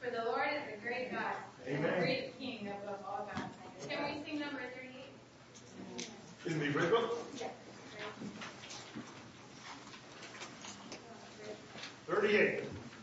For the Lord is a great God, Amen. a great King above all gods. Can we sing number 38? In the red book? Yes. 38.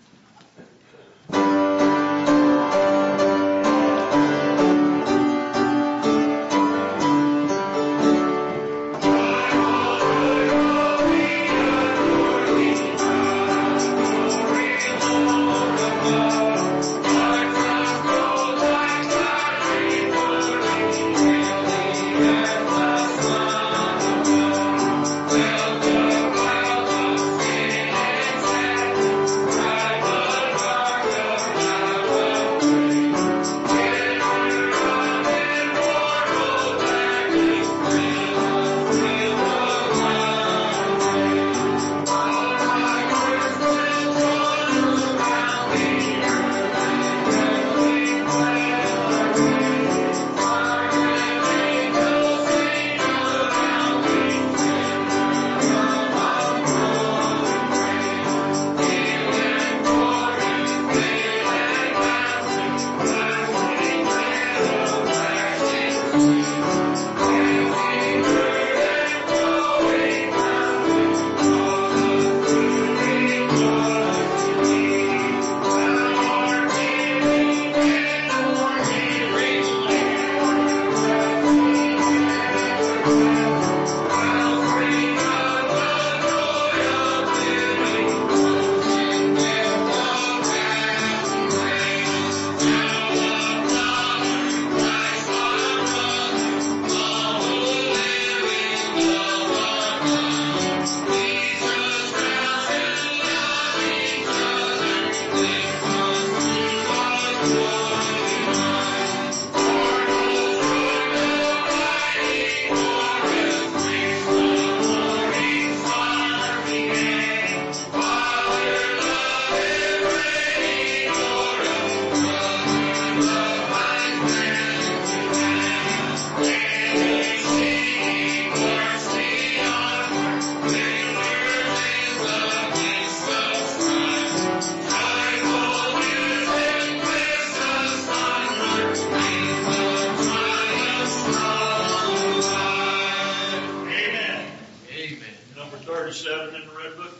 Number 37 in the red book.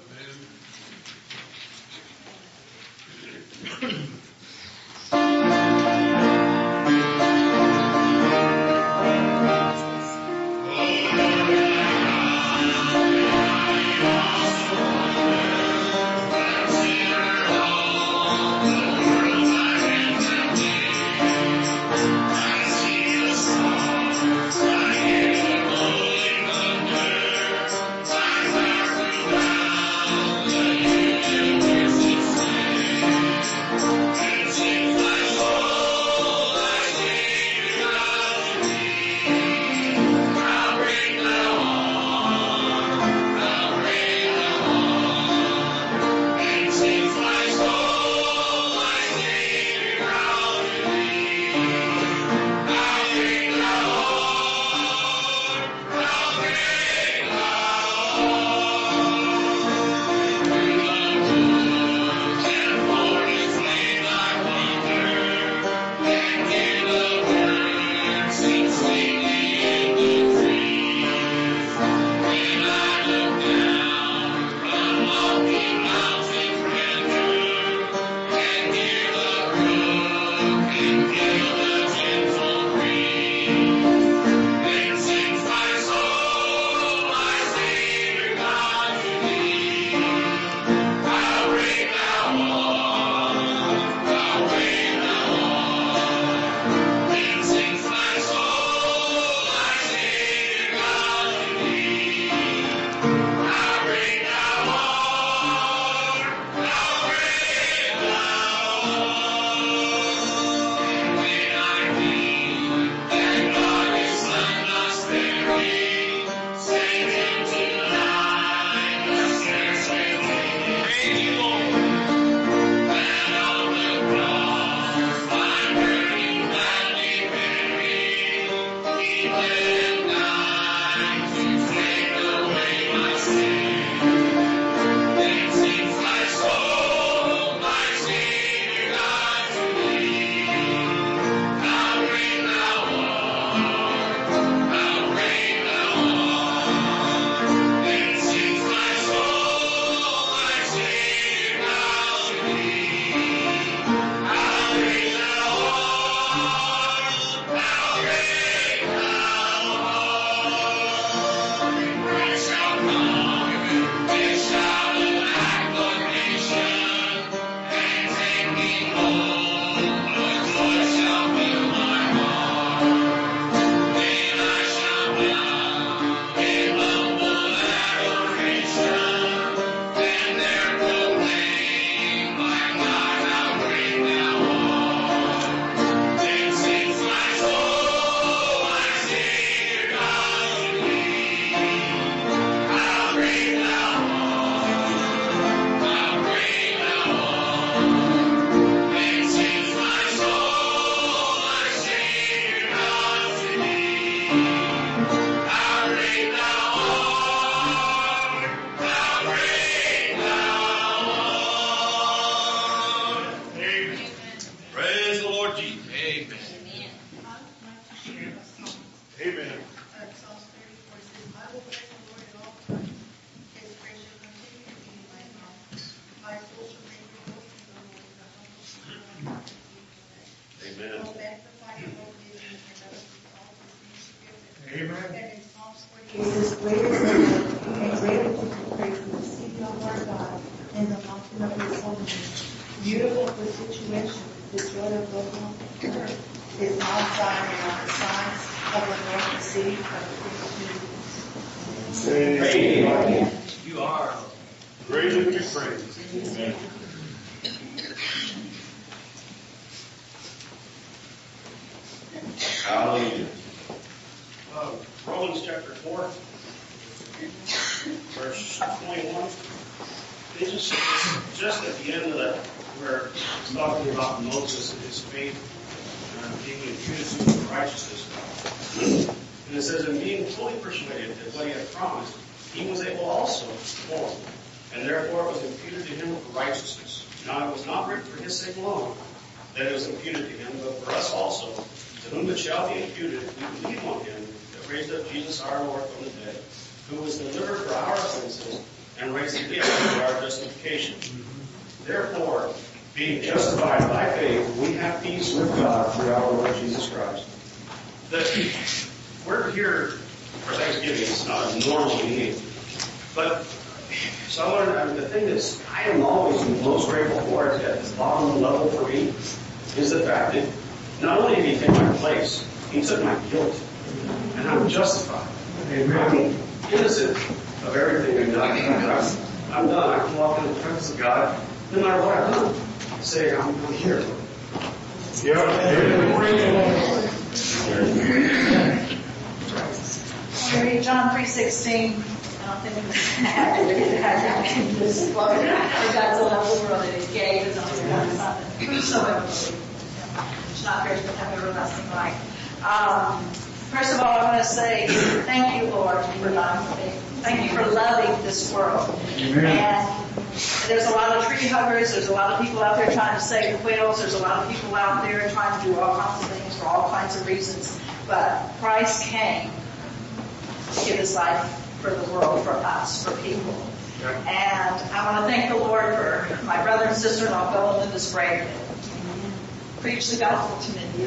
Hallelujah. Romans chapter 4, verse 21. It's just at the end of that, where it's talking about Moses and his faith being imputed to his righteousness. And it says, and being fully persuaded that what he had promised, he was able also to perform. And therefore it was imputed to him for righteousness. Now it was not written for his sake alone that it was imputed to him, but for us also, to whom it shall be imputed, we believe on him that raised up Jesus our Lord from the dead, who was delivered for our offenses and raised again for our justification. Therefore, being justified by faith, we have peace with God through our Lord Jesus Christ. We're here for Thanksgiving. It's not a normal meeting. But the thing that I am always most grateful for at this bottom level for me is the fact that not only did he take my place, he took my guilt. And I'm justified. I'm innocent of everything. And I'm done. I can walk in the presence of God no matter what I've done. Say, I'm here. Read John 3:16. I don't think we have to read it. This is what God so loved the world that he gave his only begotten Son. Whosoever believes in him should not perish but have everlasting life. First of all, I want to say thank you, Lord, for dying for me. Thank you for loving this world. Amen. And there's a lot of tree huggers. There's a lot of people out there trying to save the whales. There's a lot of people out there trying to do all kinds of things for all kinds of reasons. But Christ came to give his life for the world, for us, for people. And I want to thank the Lord for my brother and sister-in-law, Bill and Linda Sprague. Preach the gospel to me.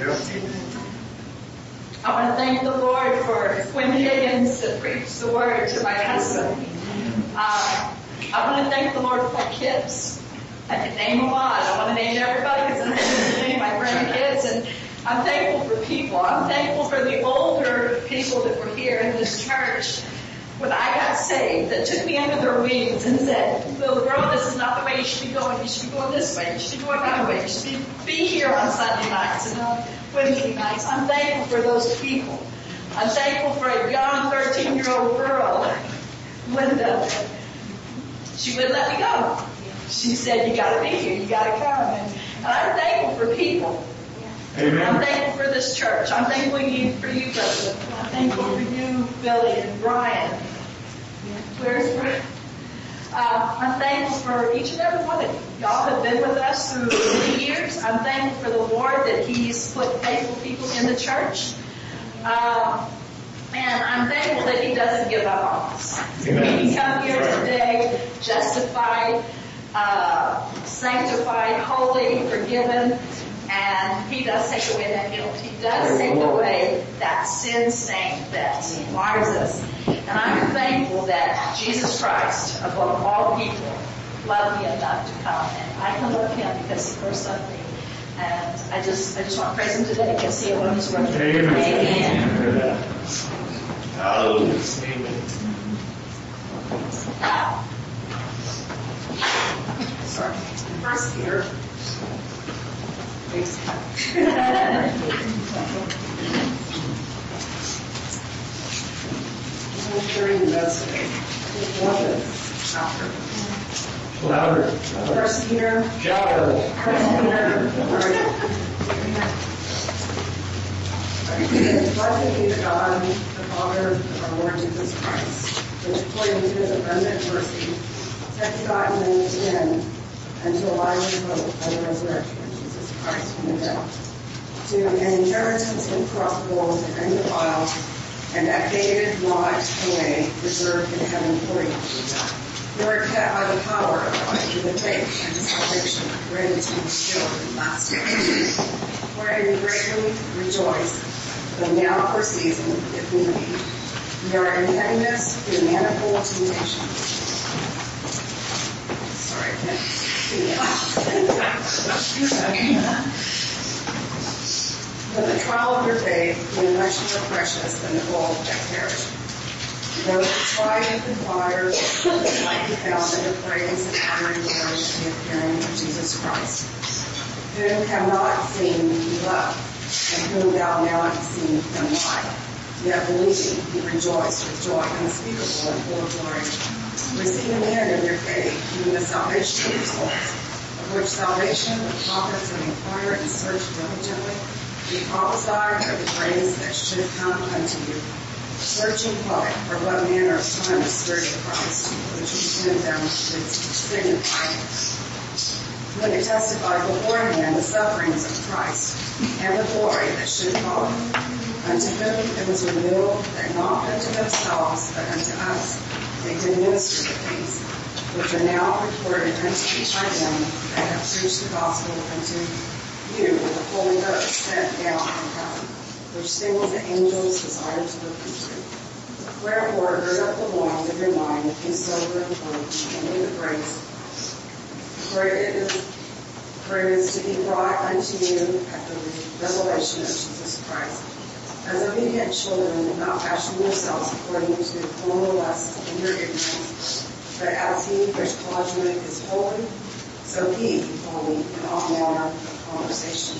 I want to thank the Lord for Quinn Higgins that preached the word to my husband. I want to thank the Lord for my kids. I can name a lot. I want to name everybody because I'm naming my grandkids. And I'm thankful for people. I'm thankful for the older people that were here in this church when I got saved that took me under their wings and said, little girl, this is not the way you should be going. You should be going this way. You should be going that way. You should be here on Sunday nights and on Wednesday nights. I'm thankful for those people. I'm thankful for a young 13-year-old girl, Linda. She wouldn't let me go. She said, you gotta be here. You gotta come. And I'm thankful for people. Amen. I'm thankful for this church. I'm thankful for you, President. I'm thankful for you, Billy and Brian. Where's Brian? I'm thankful for each and every one of you. Y'all have been with us through many years. I'm thankful for the Lord that He's put faithful people in the church. And I'm thankful that He doesn't give up on us. Amen. We can come here today justified, sanctified, holy, forgiven, and He does take away that guilt. He does take away that sin stain that mars us. And I'm thankful that Jesus Christ, above all people, love me enough to come, and I can love him because he first loved me. And I just want to praise him today because he alone is worthy. Amen. Hallelujah. Sorry. First Peter. During the notes today, I love this chapter. Louder. First Peter. Louder. First Peter. Blessed be the God, the Father of our Lord Jesus Christ, which according to his abundant mercy, has begotten us again unto a lively hope by the resurrection of Jesus Christ from the dead, to an inheritance incorruptible and undefiled, and that fadeth not away, reserved in heaven for you. You are kept by the power of God through the faith and salvation, ready to be still and lasting, wherein you greatly rejoice, though now for a season, if need be. We are in heaviness through manifold temptations. Sorry, I can't see it. But the trial of your faith being much more precious than the gold that perish. Though it's tried with the fire, it might be found in the praise and honor and glory of the appearing of Jesus Christ, whom have not seen you love, and whom thou now hast seen them lie. Yet believing, you rejoice with joy unspeakable and full of glory, receiving the end of your faith, even the salvation of your souls, of which salvation the prophets have inquired and searched diligently. We prophesied of the grace that should come unto you, searching what or what manner of time the Spirit of Christ, which was in them, should signify, when it testified beforehand the sufferings of Christ and the glory that should follow. Unto whom it was revealed that not unto themselves, but unto us, they did minister the things which are now recorded unto you by them that have preached the gospel unto you with the Holy Ghost sent down from heaven, which things the angels desire to look into. Wherefore, gird up the loins of your mind, be sober and alert, and do the grace, for it is to be brought unto you at the revelation of Jesus Christ. As obedient children, do not fashion yourselves according to the former lusts in your ignorance, but as he which called you is holy, so be holy in all manner of conversation.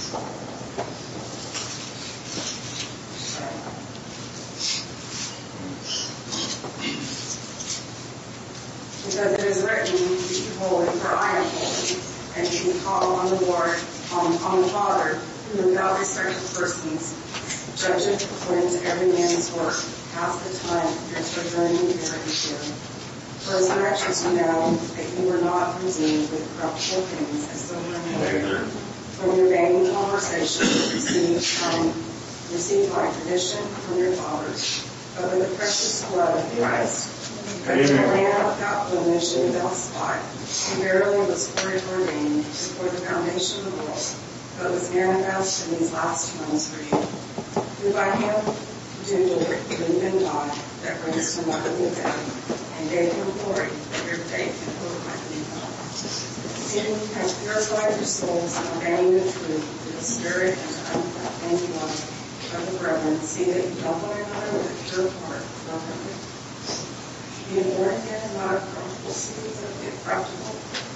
Because it is written, be holy, for I am holy, and you can call on the Lord, on the Father, who without respect of persons, judgeth according to every man's work, pass the time of your sojourning here and here. For as much as you know that you were not redeemed with corruptible things as silver and gold, from your vain conversation received by tradition from your fathers, but with the precious blood of Christ, which a lamb without blemish and without spot, who verily was foreordained before the foundation of the world, but was manifest in these last times for you, who by him do believe in God, that raised him up from the dead, and gave him glory, that your faith and hope might be known. He has purified your souls in obeying the truth through the Spirit and the unfeigned love of the brethren. See that you love one another with a pure heart, fervently. Being born again and not of corruptible seeds of the incorruptible,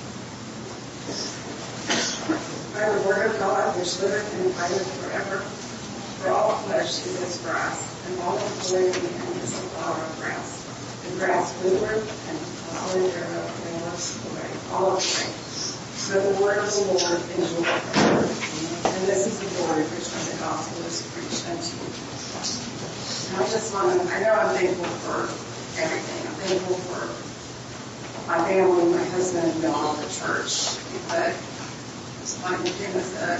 by the word of God which liveth and abideth forever. For all flesh is as grass, and all the glory of the end is a flower of grass. The grass withereth, and the flower thereof faileth away, all away. So the word of the Lord endureth forever. And this is the glory which the gospel is preached unto you. And I know I'm thankful for everything. I'm thankful for my family, my husband, and all the church. But like Jim said,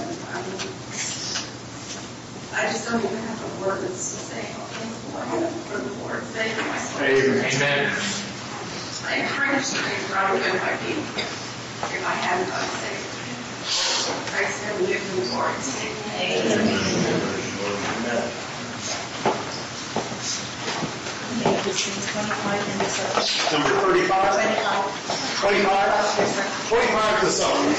I just don't even have the words to say how thankful I am for the Lord's sake of my soul. Amen. I encourage you to probably go my feet if I hadn't got saved. Christ never give me the Lord's sake. Amen. Thank you, Citizens 25 in the South. Number 35? 25? 25 to Sullivan.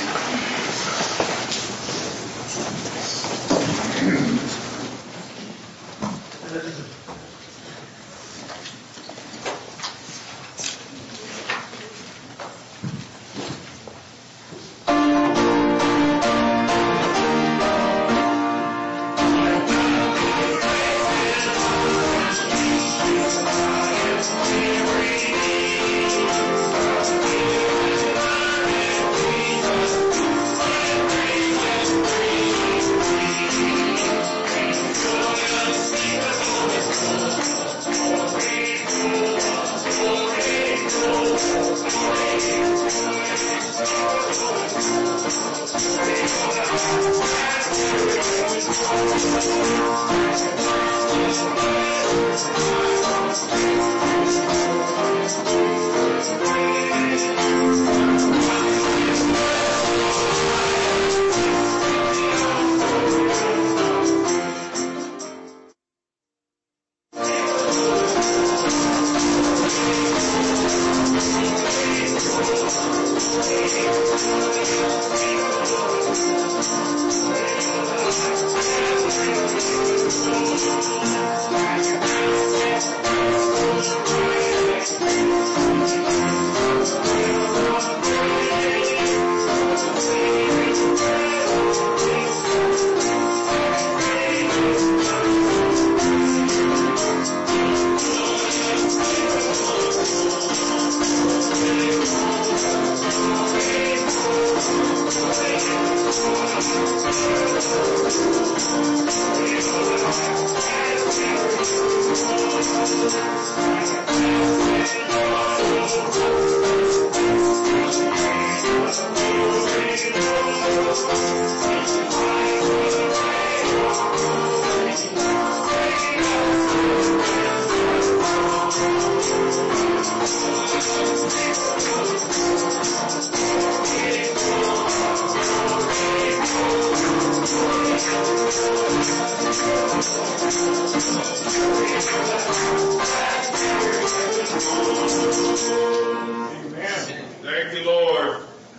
Thank you, Lord.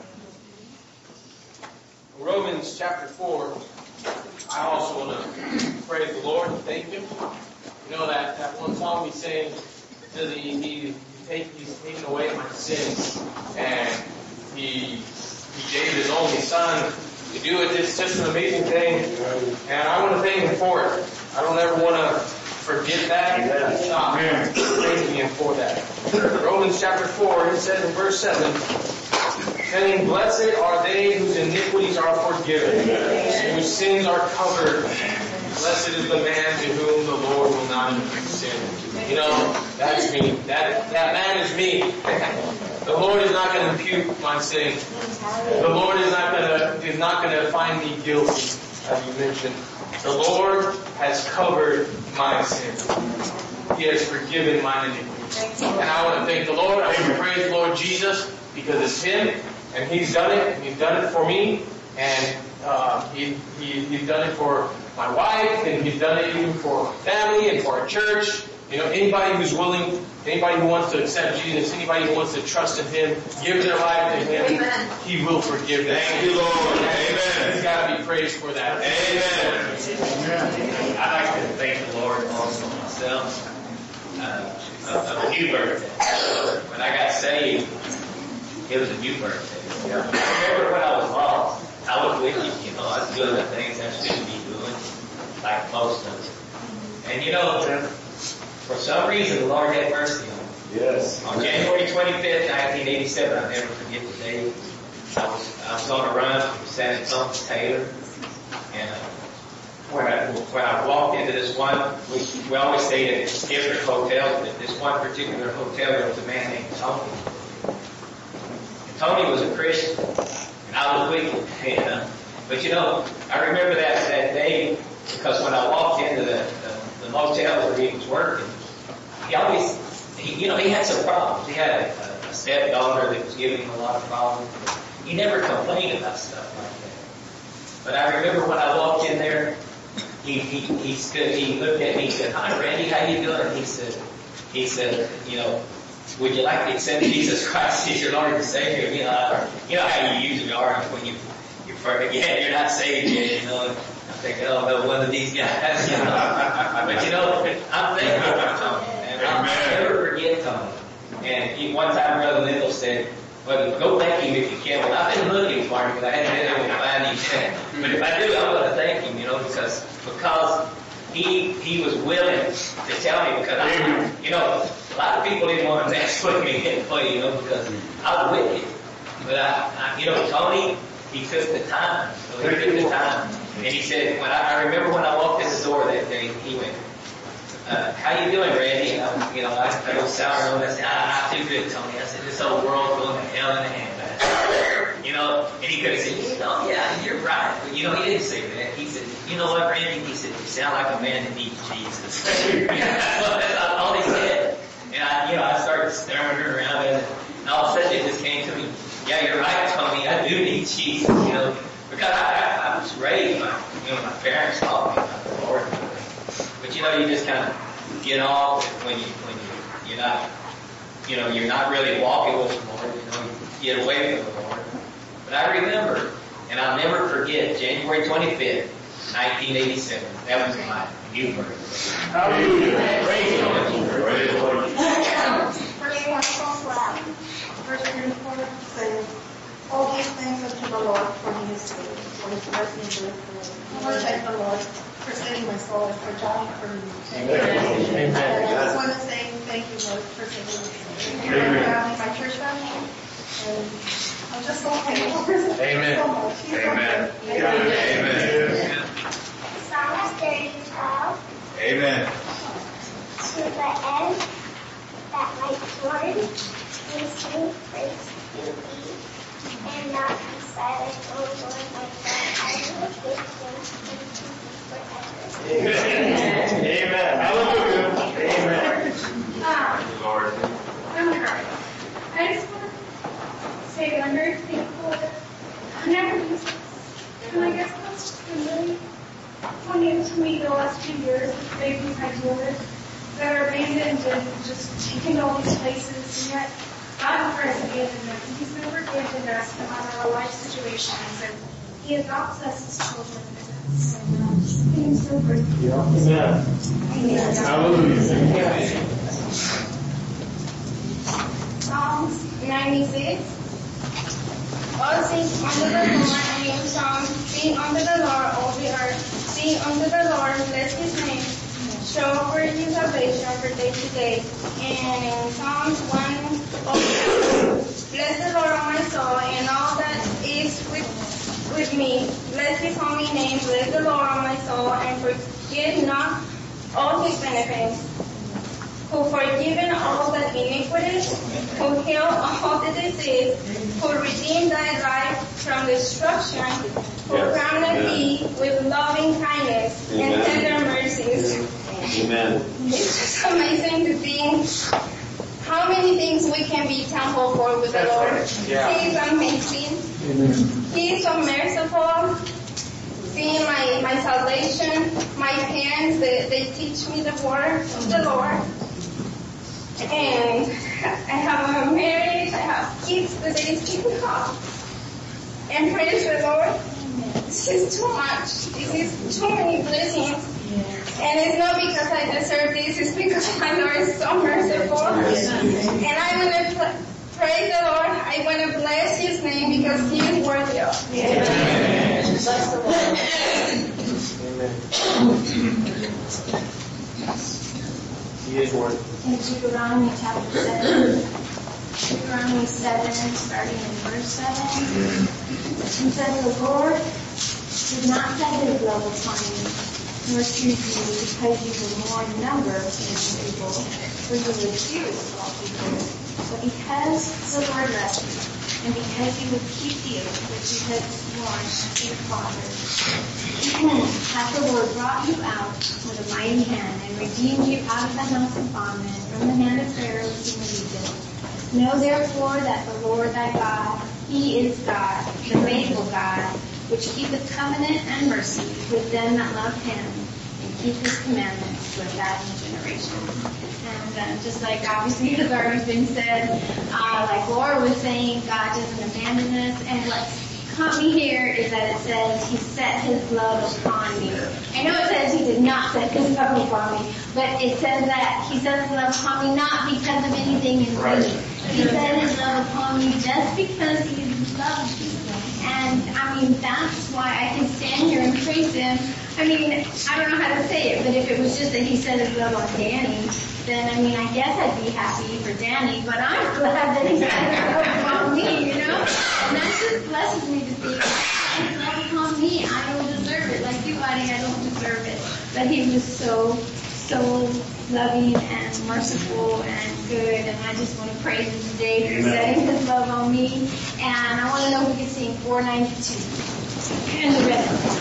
Romans chapter 4. I also want to praise the Lord and thank Him. You know that one song we sang, He's taken away my sins, and He gave His only Son to do it. It's just an amazing thing, and I want to thank Him for it. I don't ever want to forget that and stop thanking Him for that. Romans chapter 4, it says in verse 7, saying, "Blessed are they whose iniquities are forgiven, whose sins are covered. Blessed is the man to whom the Lord will not impute sin." You know, that's me. That man is me. The Lord is not going to impute my sin. The Lord is not going to find me guilty, as you mentioned. The Lord has covered my sin. He has forgiven my iniquities. And I want to thank the Lord. I want to praise the Lord Jesus because it's Him, and He's done it, and He's done it for me, and He's done it for my wife, and He's done it even for my family and for our church. You know, anybody who's willing, anybody who wants to accept Jesus, anybody who wants to trust in Him, give their life to Him, He will forgive them. Thank you, Lord. Amen. He's got to be praised for that. Amen. I'd like to thank the Lord also myself. Of a new birthday. When I got saved, it was a new birthday. I remember when I was lost, I was wicked, you know, I was doing the things I shouldn't be doing, like most of them. And you know, for some reason, the Lord had mercy on me. Yes. On January 25th, 1987, I'll never forget the day. I was on a run from San Antonio to Taylor, and when I walked into this one, we always stayed at different hotels, but this one particular hotel, there was a man named Tony. And Tony was a Christian, and I was wicked, you know. But you know, I remember that day because when I walked into the motel where he was working, he had some problems. He had a stepdaughter that was giving him a lot of problems. He never complained about stuff like that. But I remember when I walked in there, he looked at me and said, "Hi, Randy, how you doing?" He said, he said, would you like to accept Jesus Christ as your Lord and Savior? You know how you usually are when you're not saved yet, I'm thinking, oh no, one of these guys, But I'm thankful for Tony, and I'll never forget Tony. And one time Brother Nichols said, well, go thank him if you can. Well, I've been looking for him, but I haven't been able to find him. But if I do, I'm going to thank him, because he was willing to tell me, because a lot of people didn't want to mess with me anyway, because I was wicked. But Tony, he took the time. So he took the time. And he said, I remember when I walked in the door that day, he went, how you doing, Randy? And I was sour and I said, I'm too good, Tony. I said, this whole world's going to hell in a handbasket. And he could have said, yeah, you're right. But he didn't say that. He said, you know what, Randy? He said, you sound like a man that needs Jesus. That's all he said. And I started staring around and all of a sudden it just came to me, yeah, you're right, Tony. I do need Jesus, because I was raised by, my parents taught me about the Lord. But you just kind of get off when you're not, you're not really walking with the Lord. You get away from the Lord. But I remember, and I'll never forget, January 25th, 1987. That was my new birthday. Hallelujah. Praise the Lord. Praise the Lord. Verse 34 says, "Oh, give thanks unto the Lord, for he is good, for his mercy endureth forever. I want to thank the Lord for saving my soul and for dying for me." Amen. And I just want to say thank you, Lord, for saving my soul. Amen. My church family, and I'm just so thankful. Amen. So much. He's so Amen. good. Amen. Psalms 30:12. Amen. To the end that my sword may sing praise to thee, and not be silent, O Lord my God. I will give thanks unto thee forever. Amen. Hallelujah. Amen. Lord. I just want to say that I'm very thankful that I never used this. And I guess that's just been really poignant to me the last few years with babies I deal with that are abandoned and just taken to all these places, and yet God never has abandoned them. He's never abandoned us no matter our life situations, and He adopts us as children. And I'm so grateful. Amen. Hallelujah. Psalms 96. All sing unto the Lord a new song. Sing unto the Lord, all the earth. Sing unto the Lord, bless His name. Show for His salvation from day to day. And in Psalms 1, bless the Lord, O my soul, and all that is with me. Bless His holy name. Bless the Lord, O my soul, and forget not all His benefits. Who forgiven all the iniquities, who healed all the disease, who redeemed thy life from destruction, who crowned thee with loving kindness and tender mercies. Amen. It's just amazing to think how many things we can be thankful for with the Lord. Yeah. He is amazing. He is so merciful. Seeing my salvation, my parents, they teach me the word of the Lord. And I have a marriage, I have kids that they keep me up. And praise the Lord. This is too much. This is too many blessings. And it's not because I deserve this, it's because my Lord is so merciful. And I want to praise the Lord. I want to bless His name because He is worthy of it. Amen. Bless the Lord. He is worthy. In Deuteronomy chapter 7, Deuteronomy 7, starting in verse 7, it says, "The Lord did not set His love upon you, nor choose you because you were more in number than the people, for you were few of all people, but because the Lord loved you, and because He would keep you, which He had sworn to your fathers. Hath the Lord brought you out with a mighty hand, and redeemed you out of the house of bondmen, from the hand of Pharaoh king of Egypt. Know therefore that the Lord thy God, He is God, the faithful God, which keepeth covenant and mercy with them that love Him, and keep his commandments with that generation. And just like obviously has already been said, like Laura was saying, God doesn't abandon us. And what's caught me here is that it says he set his love upon me. I know it says he did not set his love upon me, but it says that he set his love upon me not because of anything in me. He set his love upon me just because he loves me. And I mean, that's why I can stand here and praise him. I mean, I don't know how to say it, but if it was just that he set his love on Danny, then I mean, I guess I'd be happy for Danny, but I'm glad that he set his love upon me, you know? And that just blesses me to see his love upon me. I don't deserve it. Like you, Addie, I don't deserve it. But he was so loving and merciful and good, and I just want to praise him today for setting his love on me. And I want to know if we can sing 492 and the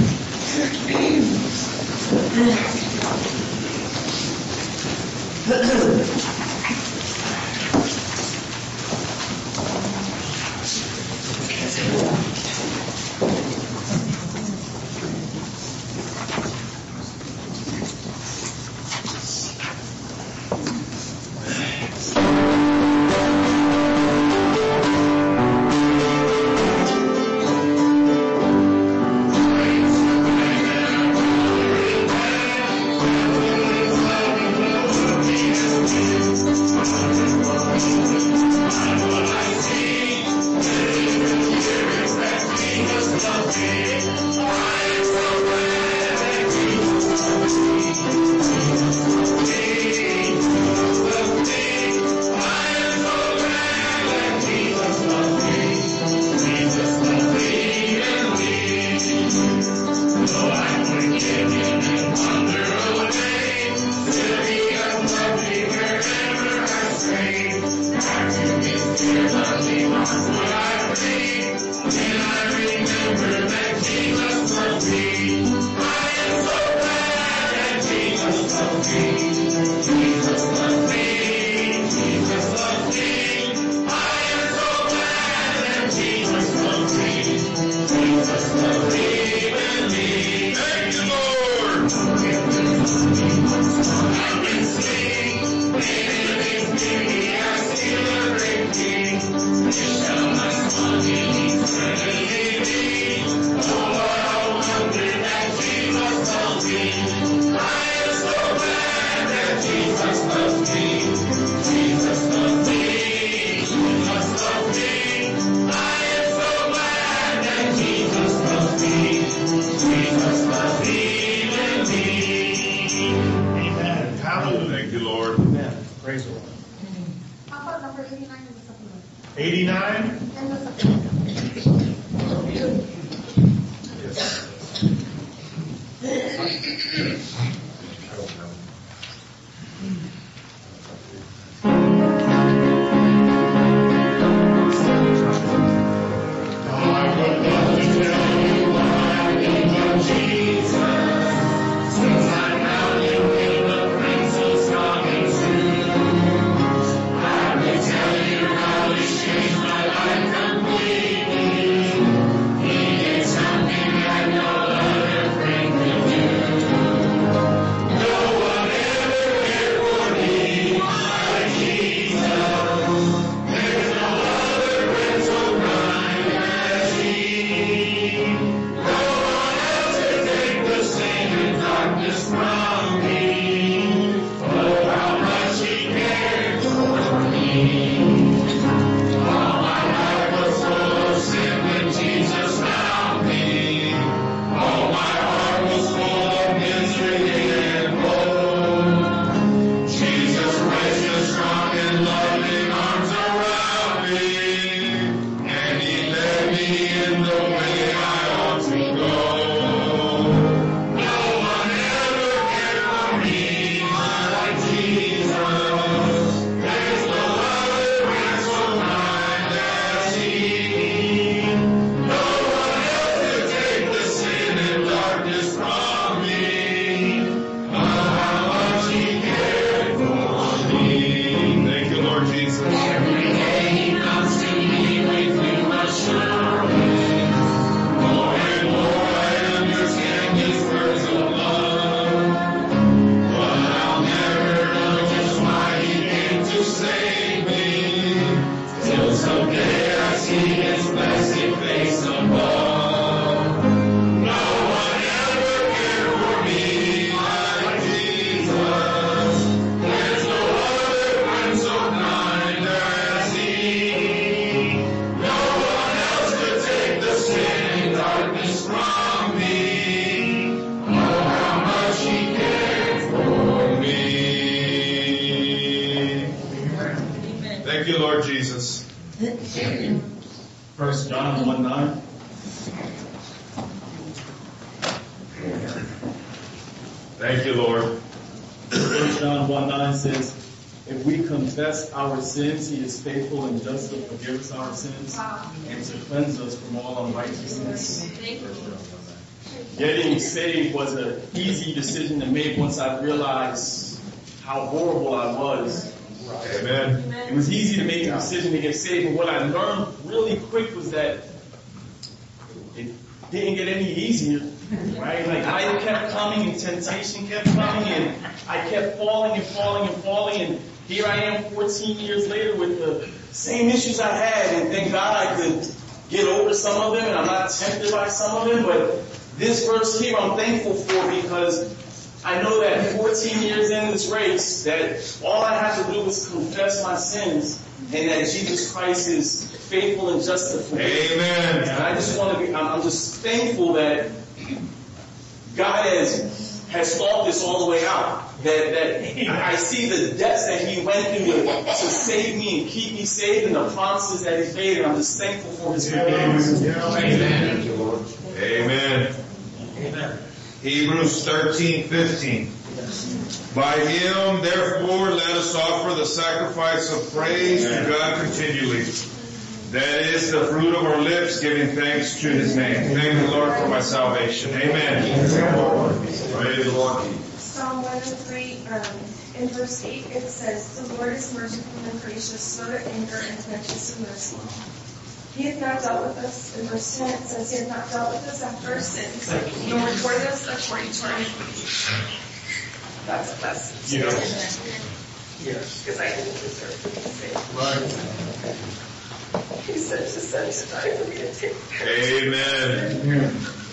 Amen. Hallelujah. Thank you, Lord. Amen. Praise the Lord. How about number 89 in the supplement? 89. In the supplement. Thank you, Lord Jesus. 1 John 1:9. Thank you, Lord. 1 John 1:9 says, if we confess our sins, he is faithful and just to forgive us our sins and to cleanse us from all unrighteousness. Getting saved was an easy decision to make once I realized how horrible I was. Amen. It was easy to make a decision to get saved, and what I learned really quick was that it didn't get any easier, right? Like life kept coming and temptation kept coming and I kept falling and falling and falling, and here I am 14 years later with the same issues I had, and thank God I could get over some of them and I'm not tempted by some of them, but this verse here I'm thankful for because I know that 14 years in this race that all I have to do is confess my sins and that Jesus Christ is faithful and just to forgive. Amen. And I just want to be, I'm just thankful that God has thought this all the way out. That I see the depths that he went through to save me and keep me saved and the promises that he made, and I'm just thankful for his forgiveness. Amen. Amen. Amen. Hebrews 13:15. By him, therefore, let us offer the sacrifice of praise to God continually. That is the fruit of our lips, giving thanks to his name. Thank the Lord for my salvation. Amen. Praise the Lord. Psalm 103, in verse 8, it says, the Lord is merciful and gracious, slow to anger, and plenteous in mercy. He has not dealt with us. In verse 10, it says, he has not dealt with us after our sins, nor rewarded us according to our iniquities. That's a blessing. Yes. Because I didn't deserve to be saved. Right. He sent his son to die for me to take care. Amen.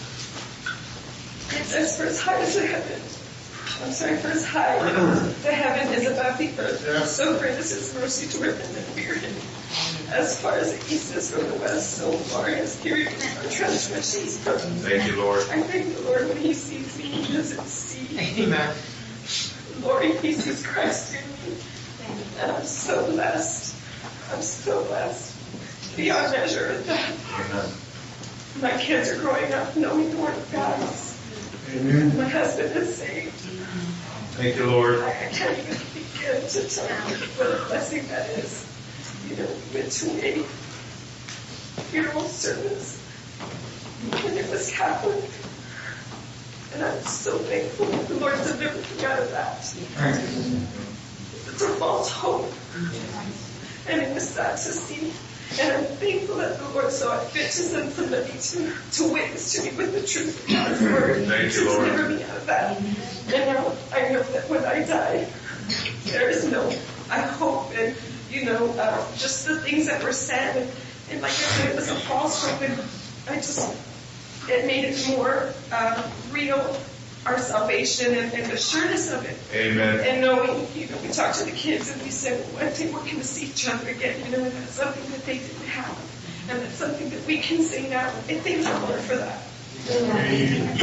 It says, for as high as the heaven, for as high the heaven is above the earth, so great is his mercy toward them that fear him. As far as the east is from the west, so far as carried our transgressions from me. Thank you, Lord. I thank the Lord when he sees me, he doesn't see. Amen. Lord, he sees Christ in me. And I'm so blessed. I'm so blessed. Beyond measure of that. My kids are growing up knowing the word of God. Amen. My husband is saved. Thank you, Lord. I can't even begin to tell you what a blessing that is. You know, we went to a funeral service, and it was Catholic. And I'm so thankful that the Lord delivered me out of that. It's a false hope. And it was sad to see. And I'm thankful that the Lord saw it fit to send somebody to witness to me with the truth of God's word. Thank you, to Lord. deliver me out of that. And now I know that when I die, there is no, I hope, and just the things that were said, and like I said, it was a false hope, and it made it more real, our salvation and the sureness of it. Amen. And knowing, we talked to the kids and we said, well, one day we're going to see each other again, and that's something that they didn't have. And that's something that we can say now. And thank the Lord for that. Amen.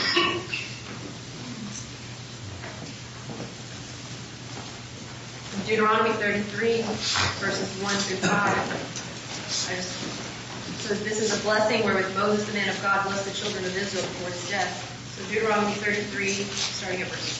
Deuteronomy 33, verses 1 through 5. So this is a blessing wherewith Moses, the man of God, blessed the children of Israel before his death. So Deuteronomy 33, starting at verse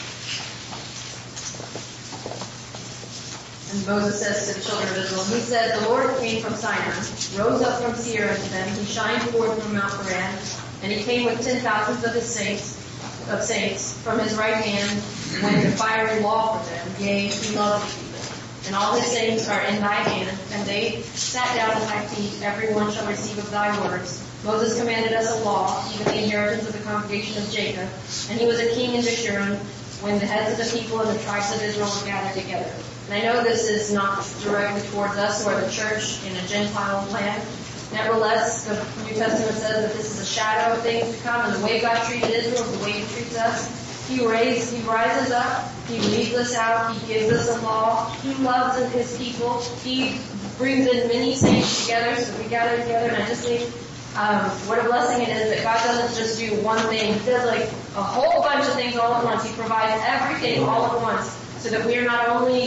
2. And Moses says to the children of Israel, he said, the Lord came from Sinai, rose up from Seir unto them, he shined forth from Mount Paran, and he came with 10,000s of his saints from his right hand, when the fiery law for them, yea, he loved the people. And all his sayings are in thy hand, and they sat down at thy feet, every one shall receive of thy words. Moses commanded us a law, even the inheritance of the congregation of Jacob, and he was a king in Jeshurun, when the heads of the people and the tribes of Israel were gathered together. And I know this is not directly towards us or the church in a Gentile land. Nevertheless, the New Testament says that this is a shadow of things to come, and the way God treated Israel is the way he treats us. He rises up, he leads us out, he gives us a law, he loves his people, he brings in many saints together so we gather together, and I just think what a blessing it is that God doesn't just do one thing, he does like a whole bunch of things all at once. He provides everything all at once so that we are not only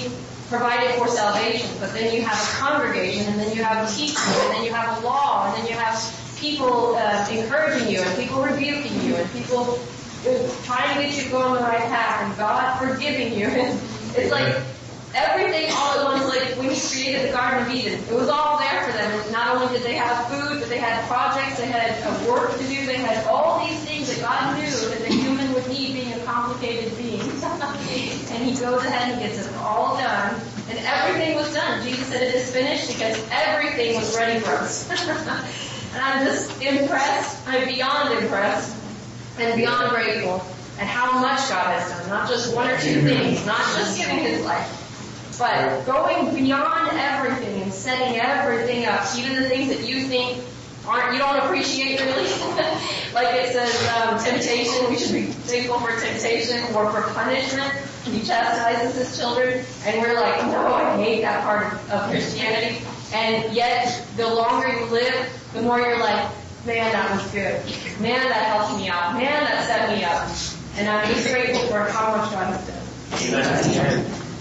provided for salvation, but then you have a congregation, and then you have a teaching, and then you have a law, and then you have people encouraging you, and people rebuking you, and people trying to get you to go on the right path, and God forgiving you. It's like everything all at once, like when He created the Garden of Eden. It was all there for them. And not only did they have food, but they had projects, they had work to do, they had all these things that God knew that the human would need, being a complicated being. And He goes ahead and gets it all done. And everything was done. Jesus said it is finished because everything was ready for us. And I'm just impressed. I'm beyond impressed and beyond grateful at how much God has done. Not just one or two things, not just giving His life, but going beyond everything and setting everything up, even the things that you think you don't appreciate really. Like it says, temptation, we should be thankful for temptation or for punishment. He chastises His children, and we're like, no, I hate that part of Christianity. And yet, the longer you live, the more you're like, man, that was good. Man, that helped me out. Man, that set me up. And I'm just grateful for how much God has done. Number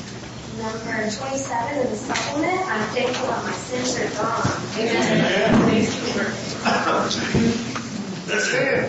27 in the supplement, I'm thankful that my sins are gone. Amen. That's good.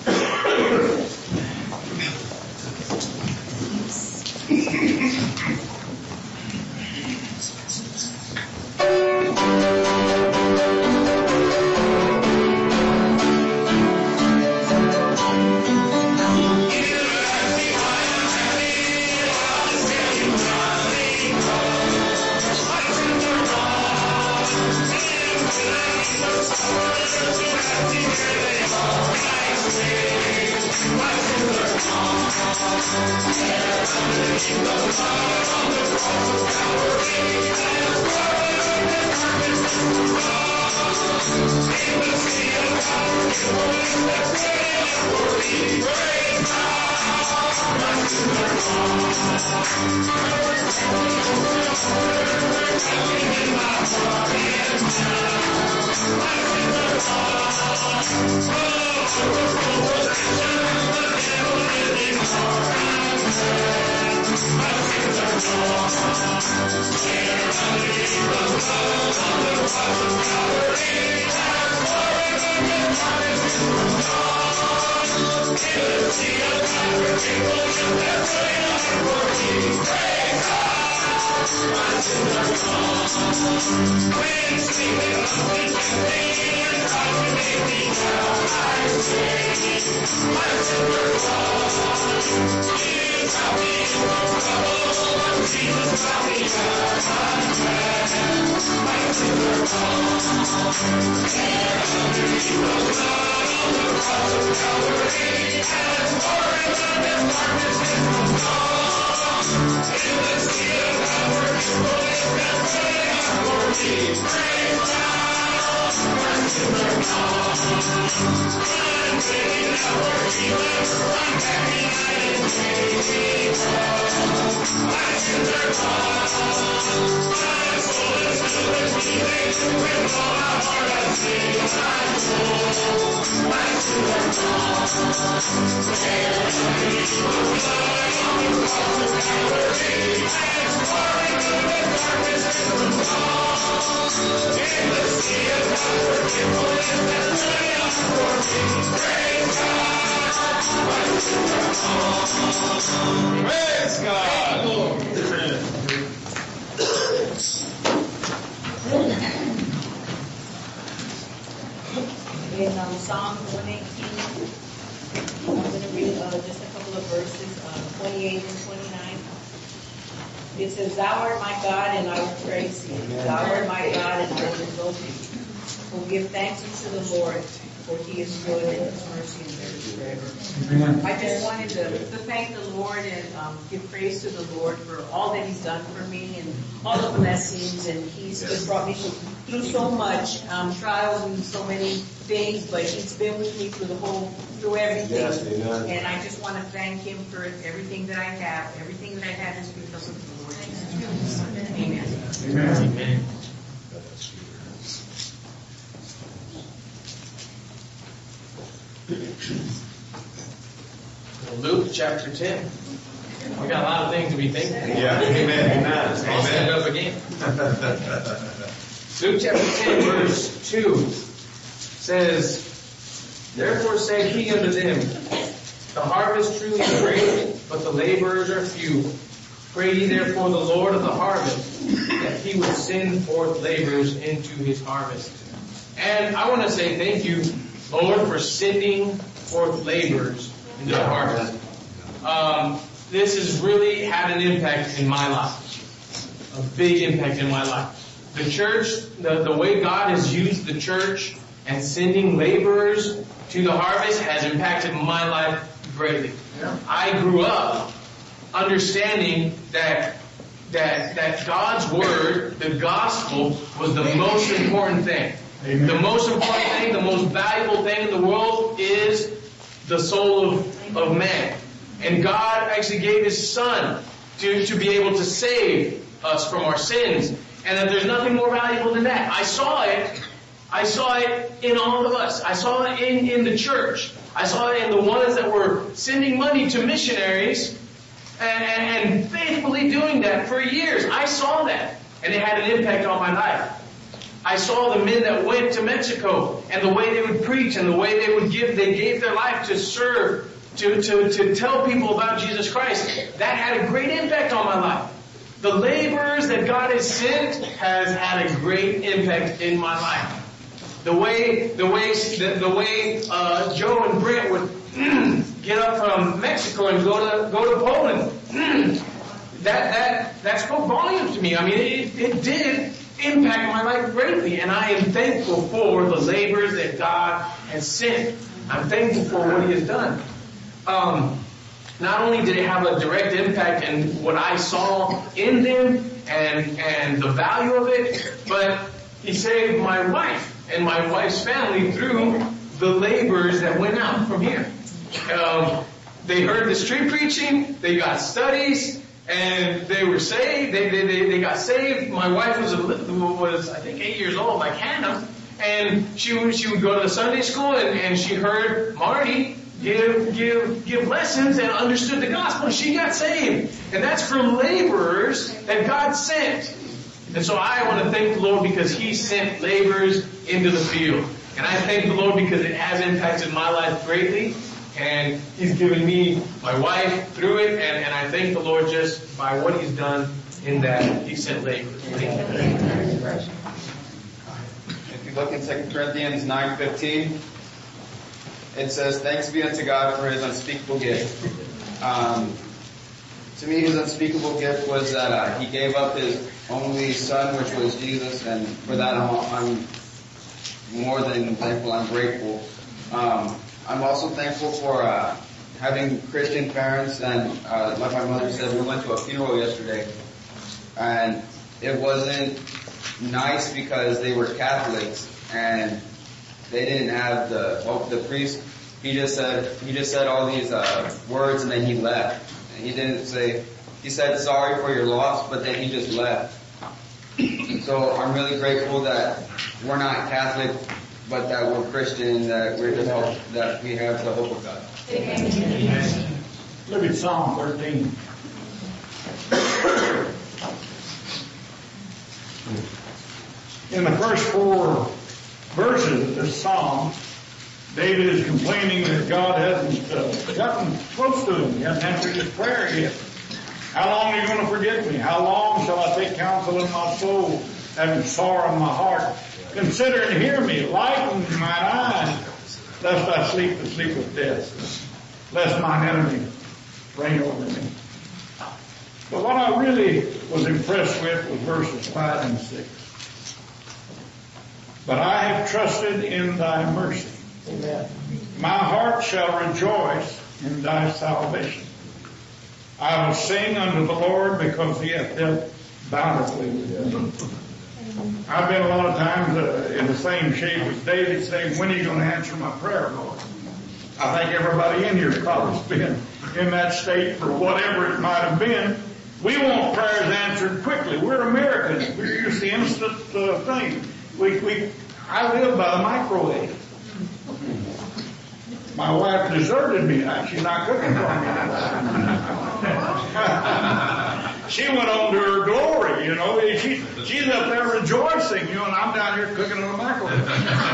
Praise God. In Psalm 118, I'm going to read just a couple of verses, 28 and 29. It says, Thou art my God, and I will praise thee. Thou art my God, and I will exalt thee. Oh, give thanks unto the Lord, for He is good, and His mercy endures forever. I just wanted to thank the Lord and give praise to the Lord for all that He's done for me and all the blessings, and He's just brought me through so much trials and so many things, but He's been with me through everything. Yes, and I just want to thank Him for everything that I have. Everything that I have is because of the Lord Jesus. Amen. Amen. Luke chapter 10. We got a lot of things to be thankful for. Yeah, amen. I'll stand up again. Luke chapter 10, verse 2 says, Therefore said he unto them, The harvest truly is great, but the laborers are few. Pray ye therefore the Lord of the harvest, that he would send forth laborers into his harvest. And I want to say thank you, Lord, for sending forth laborers into the harvest. This has really had an impact in my life. A big impact in my life. The church, the way God has used the church and sending laborers to the harvest has impacted my life greatly. I grew up understanding that God's word, the gospel, was the most important thing. Amen. The most important thing, the most valuable thing in the world is the soul of man. And God actually gave His Son to be able to save us from our sins. And that there's nothing more valuable than that. I saw it in all of us. I saw it in the church. I saw it in the ones that were sending money to missionaries and faithfully doing that for years. I saw that. And it had an impact on my life. I saw the men that went to Mexico and the way they would preach and the way they gave their life to serve, to tell people about Jesus Christ. That had a great impact on my life. The laborers that God has sent has had a great impact in my life. The way Joe and Brent would get up from Mexico and go to Poland, that spoke volumes to me. I mean, it did impact my life greatly, and I am thankful for the laborers that God has sent. I'm thankful for what He has done. Not only did it have a direct impact in what I saw in them and the value of it, but He saved my wife and my wife's family through the laborers that went out from here. They heard the street preaching, they got studies, and they were saved. They got saved. My wife was I think 8 years old, like Hannah, and she would go to the Sunday school and she heard Marty give lessons and understood the gospel. She got saved. And that's from laborers that God sent. And so I want to thank the Lord because He sent laborers into the field. And I thank the Lord because it has impacted my life greatly. And He's given me my wife through it. And I thank the Lord just by what He's done in that He sent laborers. Thank you. If you look in 2 Corinthians 9:15, it says, Thanks be unto God for His unspeakable gift. To me, His unspeakable gift was that He gave up His only Son, which was Jesus, and for that I'm more than thankful. I'm grateful. I'm also thankful for having Christian parents, and like my mother said, we went to a funeral yesterday, and it wasn't nice because they were Catholics, and they didn't have the priest. He just said all these words, and then he left. And he said sorry for your loss, but then he just left. So I'm really grateful that we're not Catholic, but that we're Christian, that that we have the hope of God. Amen. Look at Psalm 13. In the first 4 verses of this psalm, David is complaining that God hasn't gotten close to him. He hasn't answered his prayer yet. How long are you going to forget me? How long shall I take counsel in my soul, having sorrow in my heart? Consider and hear me, lighten mine eyes, lest I sleep the sleep of death, lest mine enemy reign over me. But what I really was impressed with was verses 5 and 6. But I have trusted in thy mercy. Amen. My heart shall rejoice in thy salvation. I will sing unto the Lord because He hath dealt bountifully with me. I've been a lot of times in the same shape as David, saying, when are you going to answer my prayer, Lord? I think everybody in here has probably been in that state for whatever it might have been. We want prayers answered quickly. We're Americans. We're used to instant things. I live by the microwave. My wife deserted me. She's not cooking for me. She went on to her glory, you know. She's up there rejoicing, you know, and I'm down here cooking on the microwave.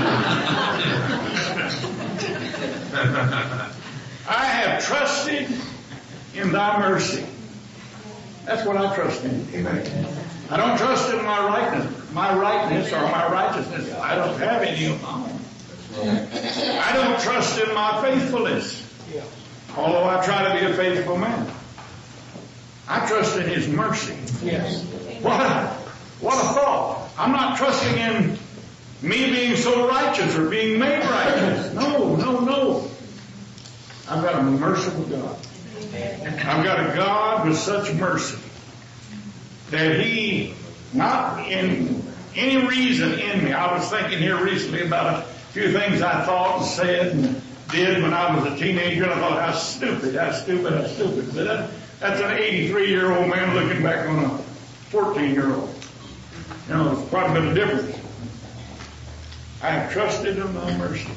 I have trusted in thy mercy. That's what I trust in. Amen. I don't trust in my rightness or my righteousness. I don't have any of my own. I don't trust in my faithfulness, although I try to be a faithful man. I trust in his mercy. Yes. What a thought. I'm not trusting in me being so righteous or being made righteous. No. I've got a merciful God. I've got a God with such mercy that he, not in any reason in me. I was thinking here recently about a few things I thought and said and did when I was a teenager, and I thought, how stupid. But that's an 83-year-old man looking back on a 14-year-old. You know, it's quite a bit of difference. I have trusted in thy mercy.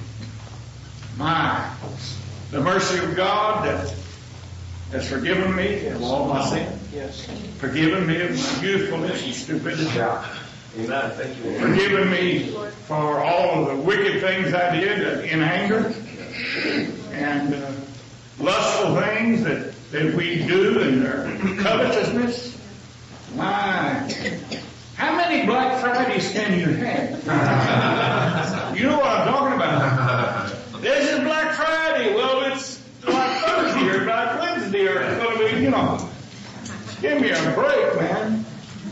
The mercy of God that has forgiven me of all my sin. Yes. Forgiven me of my youthfulness and stupidity. Amen. Thank you. Forgiven me for all of the wicked things I did in anger and lustful things that we do and covetousness. How many Black Fridays can you have? You know what I'm talking about. This is Black Friday. Well, it's Black Thursday or Black Wednesday or it's going to be, you know. Give me a break, man.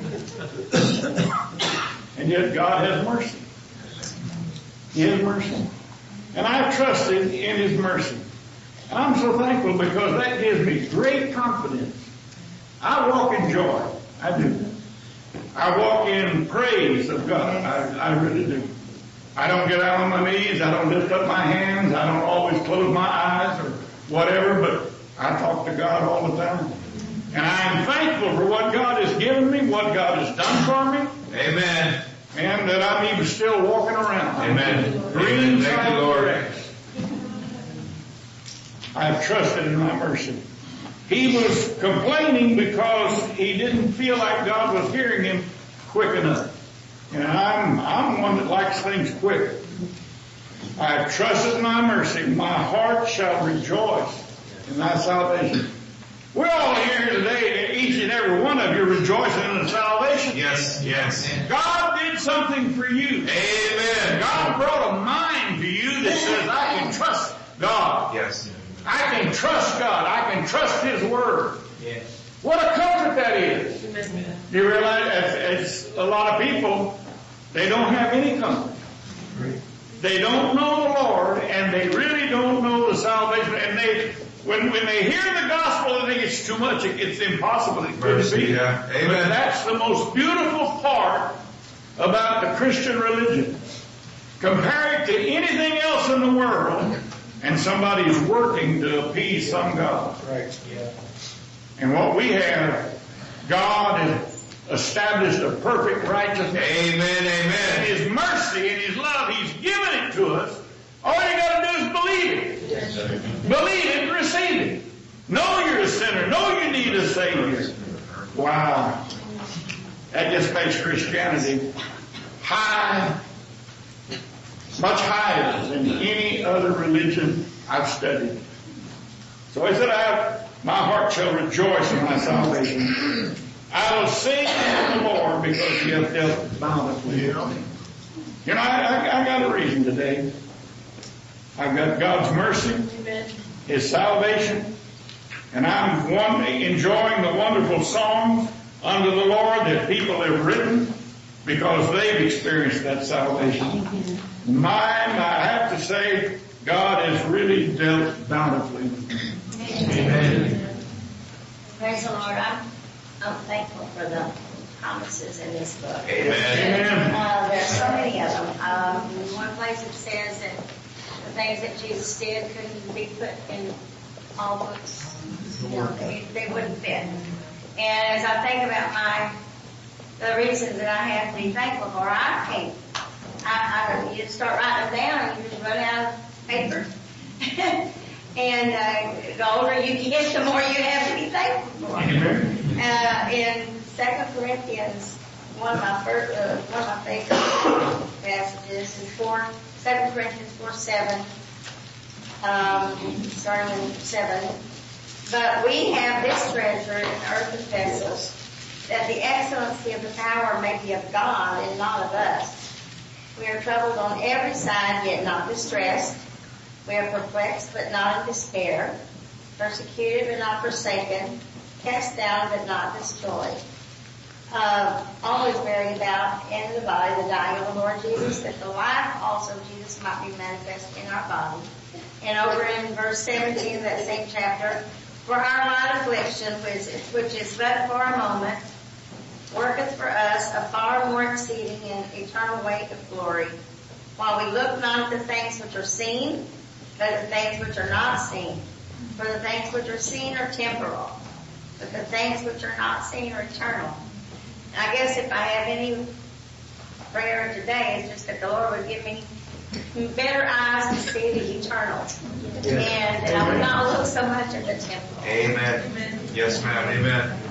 And yet God has mercy. He has mercy. And I've trusted in his mercy. And I'm so thankful because that gives me great confidence. I walk in joy. I do. I walk in praise of God. I really do. I don't get out on my knees. I don't lift up my hands. I don't always close my eyes or whatever, but I talk to God all the time. And I am thankful for what God has given me, what God has done for me. Amen. And that I'm even still walking around. Amen. Green Thank you, Lord. I have trusted in my mercy. He was complaining because he didn't feel like God was hearing him quick enough. And I'm one that likes things quick. I have trusted in thy mercy. My heart shall rejoice in thy salvation. We're all here today, each and every one of you rejoicing in the salvation. Yes. God did something for you. Amen. God brought a mind to you that says, I can trust God. Yes. I can trust God. I can trust his word. Yes. What a comfort that is. You realize, as a lot of people, they don't have any comfort. They don't know the Lord, and they really don't know the salvation, and when they hear the gospel, they think it's too much, it's impossible, it couldn't be. Yeah. Amen. But that's the most beautiful part about the Christian religion. Compare it to anything else in the world, and somebody is working to appease some God. Right. Yeah. And what we have, God has established a perfect righteousness. Amen. And his mercy and his love, he's given it to us. All you got to do is believe it. Yes. Believe it and receive it. Know you're a sinner. Know you need a Savior. Wow. That just makes Christianity high, much higher than any other religion I've studied. So he said, my heart shall rejoice in my salvation. I will sing unto the Lord because he hath dealt bountifully. You know, I got a reason today. I've got God's mercy, his salvation, and I'm enjoying the wonderful songs unto the Lord that people have written because they've experienced that salvation. I have to say, God has really dealt bountifully with me. Amen. Praise the Lord. I'm thankful for the promises in this book. Amen. There are so many of them. In one place it says that the things that Jesus did couldn't be put in all books. You know, they wouldn't fit. And as I think about the reasons that I have to be thankful for, you start writing them down and you just run out of paper. And the older you get, the more you have to be thankful for. In 2 Corinthians, one of my favorite passages is 2 Corinthians 4:7, starting in 7. But we have this treasure in earthen vessels, that the excellency of the power may be of God and not of us. We are troubled on every side, yet not distressed. We are perplexed, but not in despair. Persecuted, but not forsaken. Cast down, but not destroyed. Always bearing about in the body the dying of the Lord Jesus, that the life also of Jesus might be manifest in our body. And over in verse 17 of that same chapter, for our light affliction, which is but for a moment, worketh for us a far more exceeding and eternal weight of glory, while we look not at the things which are seen, but at the things which are not seen. For the things which are seen are temporal, but the things which are not seen are eternal. And I guess if I have any prayer today, it's just that the Lord would give me better eyes to see the eternal. And that I would not look so much at the temporal. Amen. Yes, ma'am. Amen.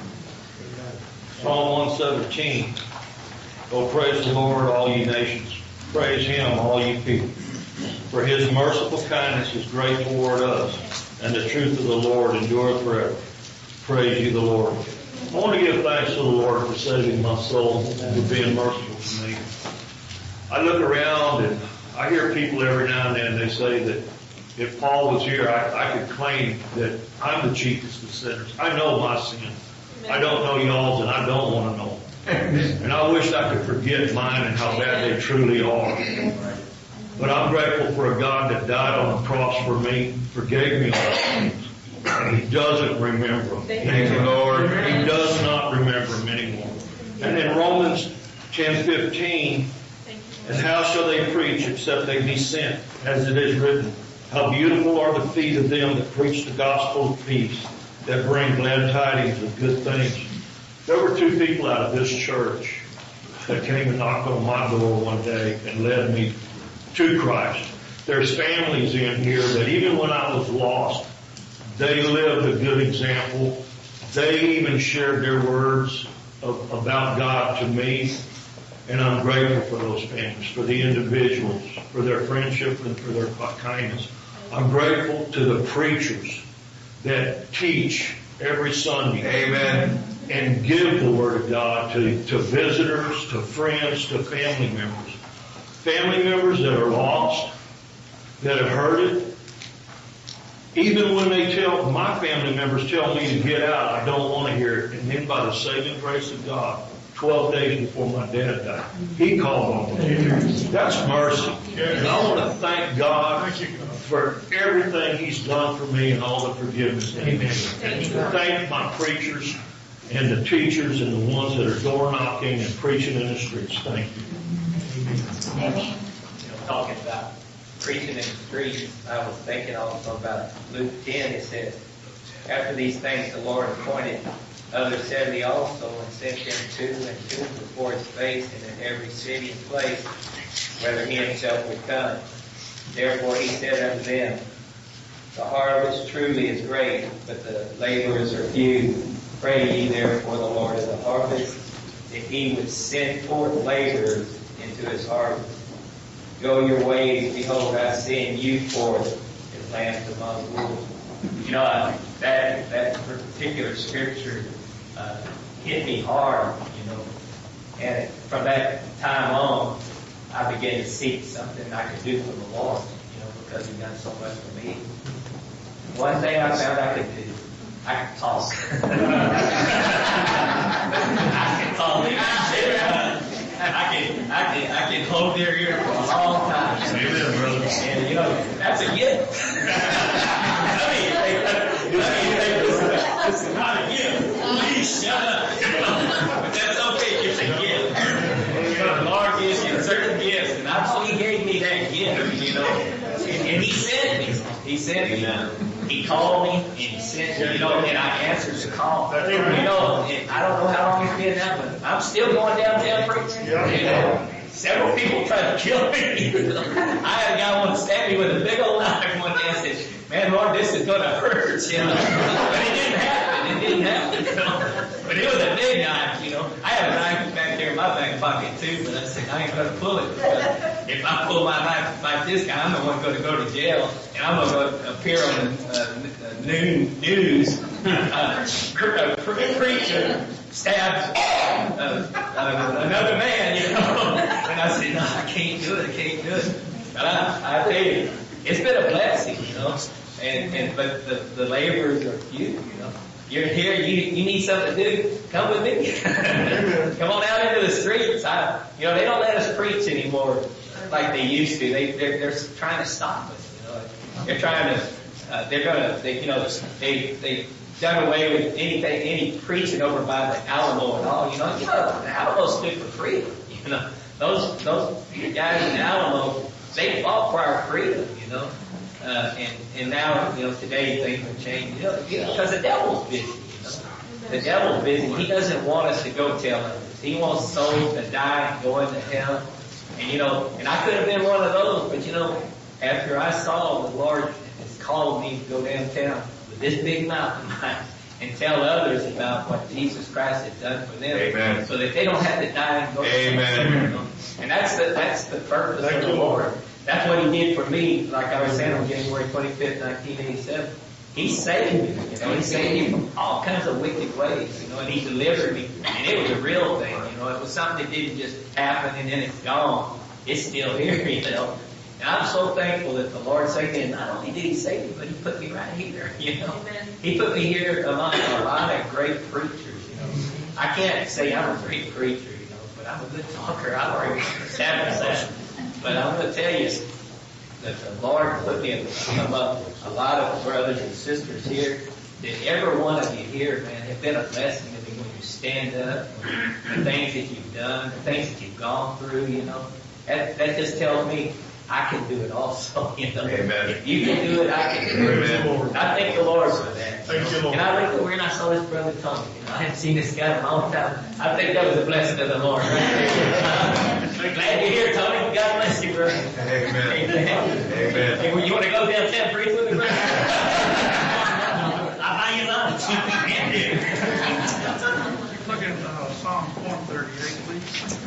Psalm 117. Oh, praise the Lord, all ye nations. Praise Him, all ye people. For His merciful kindness is great toward us, and the truth of the Lord endureth forever. Praise ye the Lord. I want to give thanks to the Lord for saving my soul, for being merciful to me. I look around and I hear people every now and then, they say that if Paul was here, I could claim that I'm the chiefest of sinners. I know my sin. I don't know y'all's, and I don't want to know. And I wish I could forget mine and how bad they truly are. But I'm grateful for a God that died on the cross for me, forgave me all things. And He doesn't remember them. Thank you, Lord. He does not remember them anymore. And in Romans 10:15, and how shall they preach except they be sent, as it is written? How beautiful are the feet of them that preach the gospel of peace, that bring glad tidings of good things. There were two people out of this church that came and knocked on my door one day and led me to Christ. There's families in here that even when I was lost, they lived a good example. They even shared their words about God to me. And I'm grateful for those families, for the individuals, for their friendship and for their kindness. I'm grateful to the preachers that teach every Sunday. Amen. And give the Word of God to visitors, to friends, to family members. Family members that are lost, that have heard it. Even when my family members tell me to get out, I don't want to hear it. And then by the saving grace of God, 12 days before my dad died, He called on me. That's mercy. And I want to thank God for everything He's done for me and all the forgiveness that He made. Thank my preachers and the teachers and the ones that are door knocking and preaching in the streets. Thank you. Amen. Talking about preaching in the streets, I was thinking also about Luke 10. It says, after these things the Lord appointed others 70 also, and sent them 2 and 2 before His face, and in every city and place, whether He Himself would come. Therefore He said unto them, the harvest truly is great, but the laborers are few. Pray ye therefore the Lord of the harvest, that He would send forth laborers into His harvest. Go your ways, behold, I send you forth as lambs among wolves. You know, that particular scripture hit me hard, you know. And from that time on, I began to seek something I could do for the Lord, you know, because He's done so much for me. One thing I found I could do, I could talk. I can talk. I can hold their ear for a long time. Amen, brother. And you know, that's a gift. This is not a gift. Please shut up. But that's okay. It's a gift. You know, the Lord gives you certain gifts, and I know He gave me that gift. You know, and He sent me. He sent me. He called me and He sent me, you know, and I answered the call. You know, and I don't know how long it's been now, but I'm still going downtown preaching. You know, several people tried to kill me. I had a guy want to stab me with a big old knife one day. I said, man, Lord, this is going to hurt, you know. But it didn't happen. It didn't happen, you know. But it was a big knife, you know. I have a knife back there in my back pocket too, but I said, I ain't going to pull it. Because if I pull my knife like this guy, I'm the one going to go to jail, and I'm going to appear on the noon news. Preacher stabs another man, you know. And I said, no, I can't do it. But I tell you, it's been a blessing, you know. But the laborers are few, you know. You're here, you need something to do, come with me. Come on out into the streets. They don't let us preach anymore like they used to. They're trying to stop us, you know. They're trying to, they've done away with any preaching over by the Alamo and all, you know. The Alamo stood for freedom, you know. Those guys in Alamo, they fought for our freedom, you know. And now, you know, today things have changed, you know, because the devil's busy, you know. The devil's busy. He doesn't want us to go tell others. He wants souls to die and go into hell. And, you know, and I could have been one of those, but, you know, after I saw the Lord has called me to go downtown with this big mouth of mine and tell others about what Jesus Christ has done for them. Amen. So that they don't have to die and go to hell. You know? And that's the purpose of the Lord. That's what He did for me, like I was saying on January 25th, 1987. He saved me, you know. He saved me from all kinds of wicked ways, you know, and He delivered me. And it was a real thing, you know. It was something that didn't just happen and then it's gone. It's still here, you know. And I'm so thankful that the Lord saved me. And not only did He save me, but He put me right here, you know. He put me here among a lot of great preachers, you know. I can't say I'm a great preacher, you know, but I'm a good talker. I've already established that. But I'm going to tell you that the Lord put me among a lot of brothers and sisters here. That every one of you here, man, have been a blessing to me when you stand up. The things that you've done, the things that you've gone through, you know. That just tells me I can do it also, you know. Amen. If you can do it, I can do it. Amen. I thank the Lord for that. Thank you, Lord. And I looked over and I saw this brother Tony. You know, I hadn't seen this guy in a long time. I think that was a blessing of the Lord right there. Glad you're here, Tony. God bless you, brother. Amen. Amen. Amen. Hey, you want to go downtown and preach with me, brother? I'll buy you lunch. Look at Psalm 138, please.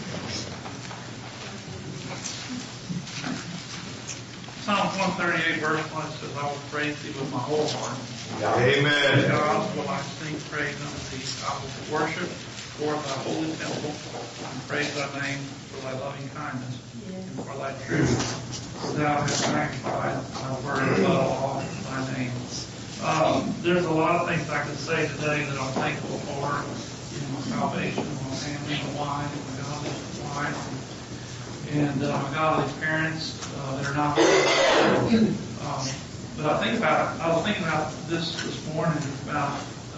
Psalm 138 verse 1 says, I will praise Thee with my whole heart. Amen. God will I sing praise unto Thee. I will worship for Thy holy temple and praise Thy name for Thy loving kindness and for Thy truth. For Thou hast magnified Thy word above all Thy name. There's a lot of things I could say today that I'm thankful for. My salvation, my family, my wife, my godly wife, and my godly parents that are not there. But I was thinking about this morning about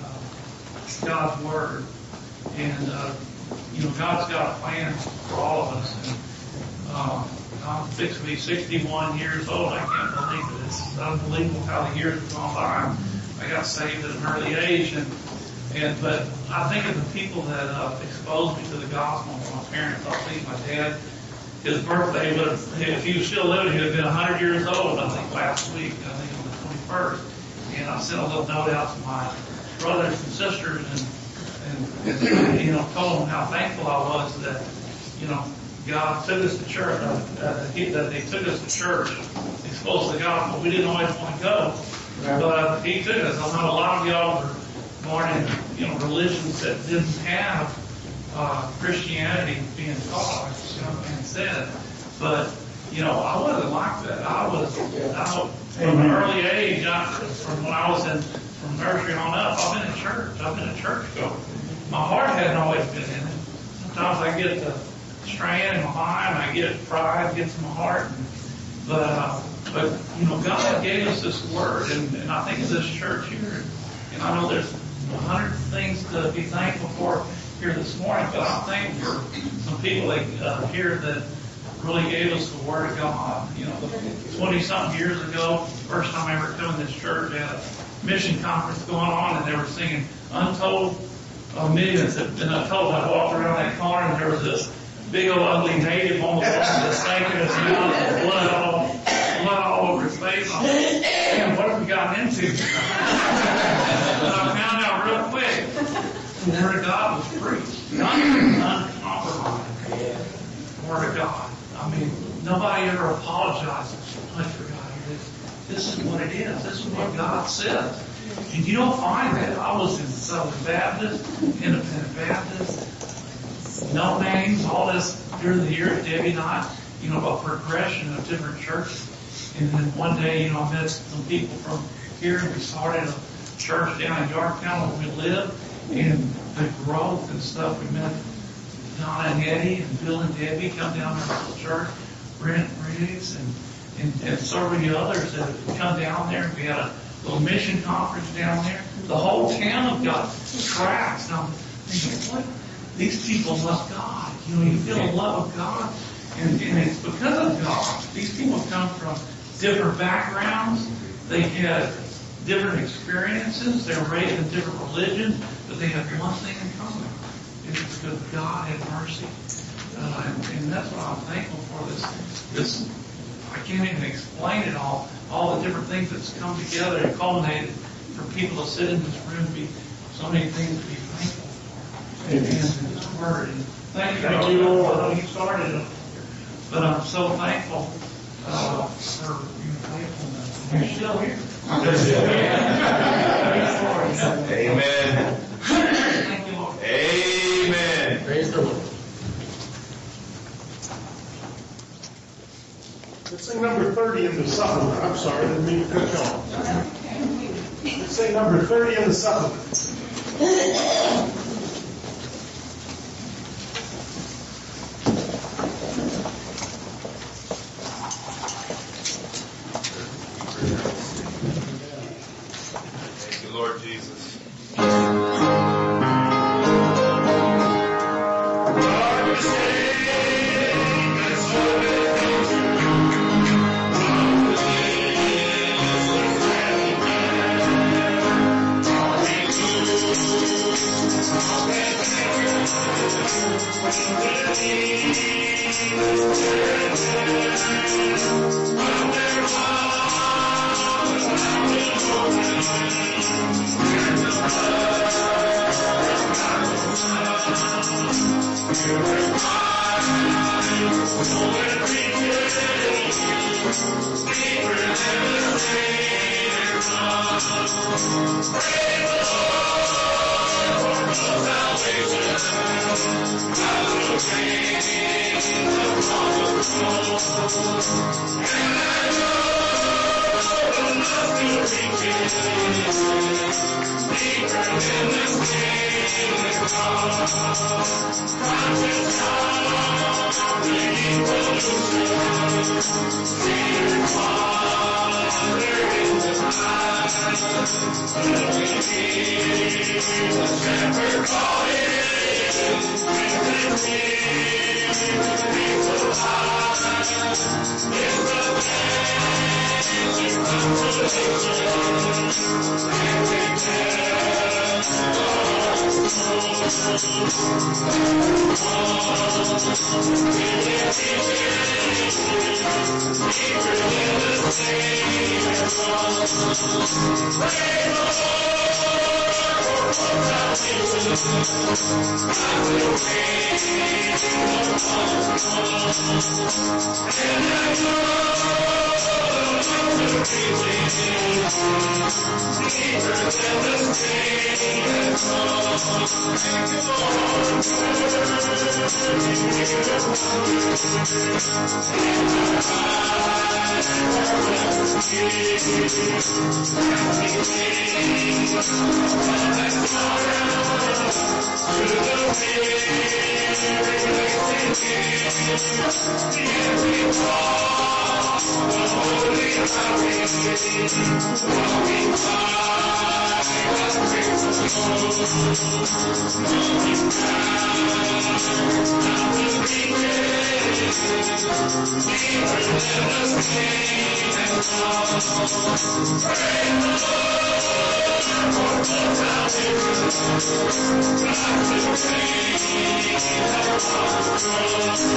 God's Word. And, God's got a plan for all of us. And I'm fixing to be 61 years old. I can't believe it. It's unbelievable how the years have gone by. I got saved at an early age. But I think of the people that exposed me to the gospel. My parents, I think my dad, his birthday would have, if he was still living, he would have been 100 years old, I think, last week, I think on the 21st. And I sent a little note out to my brothers and sisters and told them how thankful I was that, God took us to church, that they took us to church, exposed to the gospel. We didn't always want to go, but He took us. I know a lot of y'all were born in, religions that didn't have Christianity being taught, as young man said. But, I wasn't like that. From an early age, from when I was from nursery on up, I've been in church. I've been a churchgoer. My heart hadn't always been in it. Sometimes I get the strain in my mind, I get pride gets in my heart. But God gave us this word, and I think of this church here, and I know there's 100 things to be thankful for here this morning, but I'm thankful for some people here that really gave us the Word of God. 20-something years ago, first time I ever come to this church, they had a mission conference going on, and they were singing Untold Millions. And I walked around that corner, and there was this big old ugly native on the snake in his mouth, and blood all over his face. Man, what have we gotten into? And I found out real quick, the Word of God was preached. Uncompromised. The Word of God. I mean, nobody ever apologizes. I forgot this is what it is. This is what God says. And you don't find that. I was in Southern Baptist, Independent Baptist, no names, all this during the year, Debbie and I, a progression of different churches. And then one day, I met some people from here and we started a church down in Yorktown where we live. And the growth and stuff, we met Donna and Eddie and Bill and Debbie come down to our church, Brent Riggs and so many others that have come down there. We had a little mission conference down there. The whole town have got tracks. And I'm thinking, what? These people love God. You feel the love of God. And it's because of God. These people come from different backgrounds. They had different experiences. They were raised in different religions, but they had one thing in common. It's because God had mercy. And that's what I'm thankful for. This I can't even explain it all the different things that's come together and culminated for people to sit in this room, so many things to be thankful for. And His Word. And thank you, Lord. I know you started it, but I'm so thankful for your faithfulness. You're still here. Amen. Thank you, Lord. Amen. Praise the Lord. Let's sing number 30 in the supplement. I'm sorry, I didn't mean to cut you off. Let's sing number 30 in the supplement. Thank you, Lord Jesus.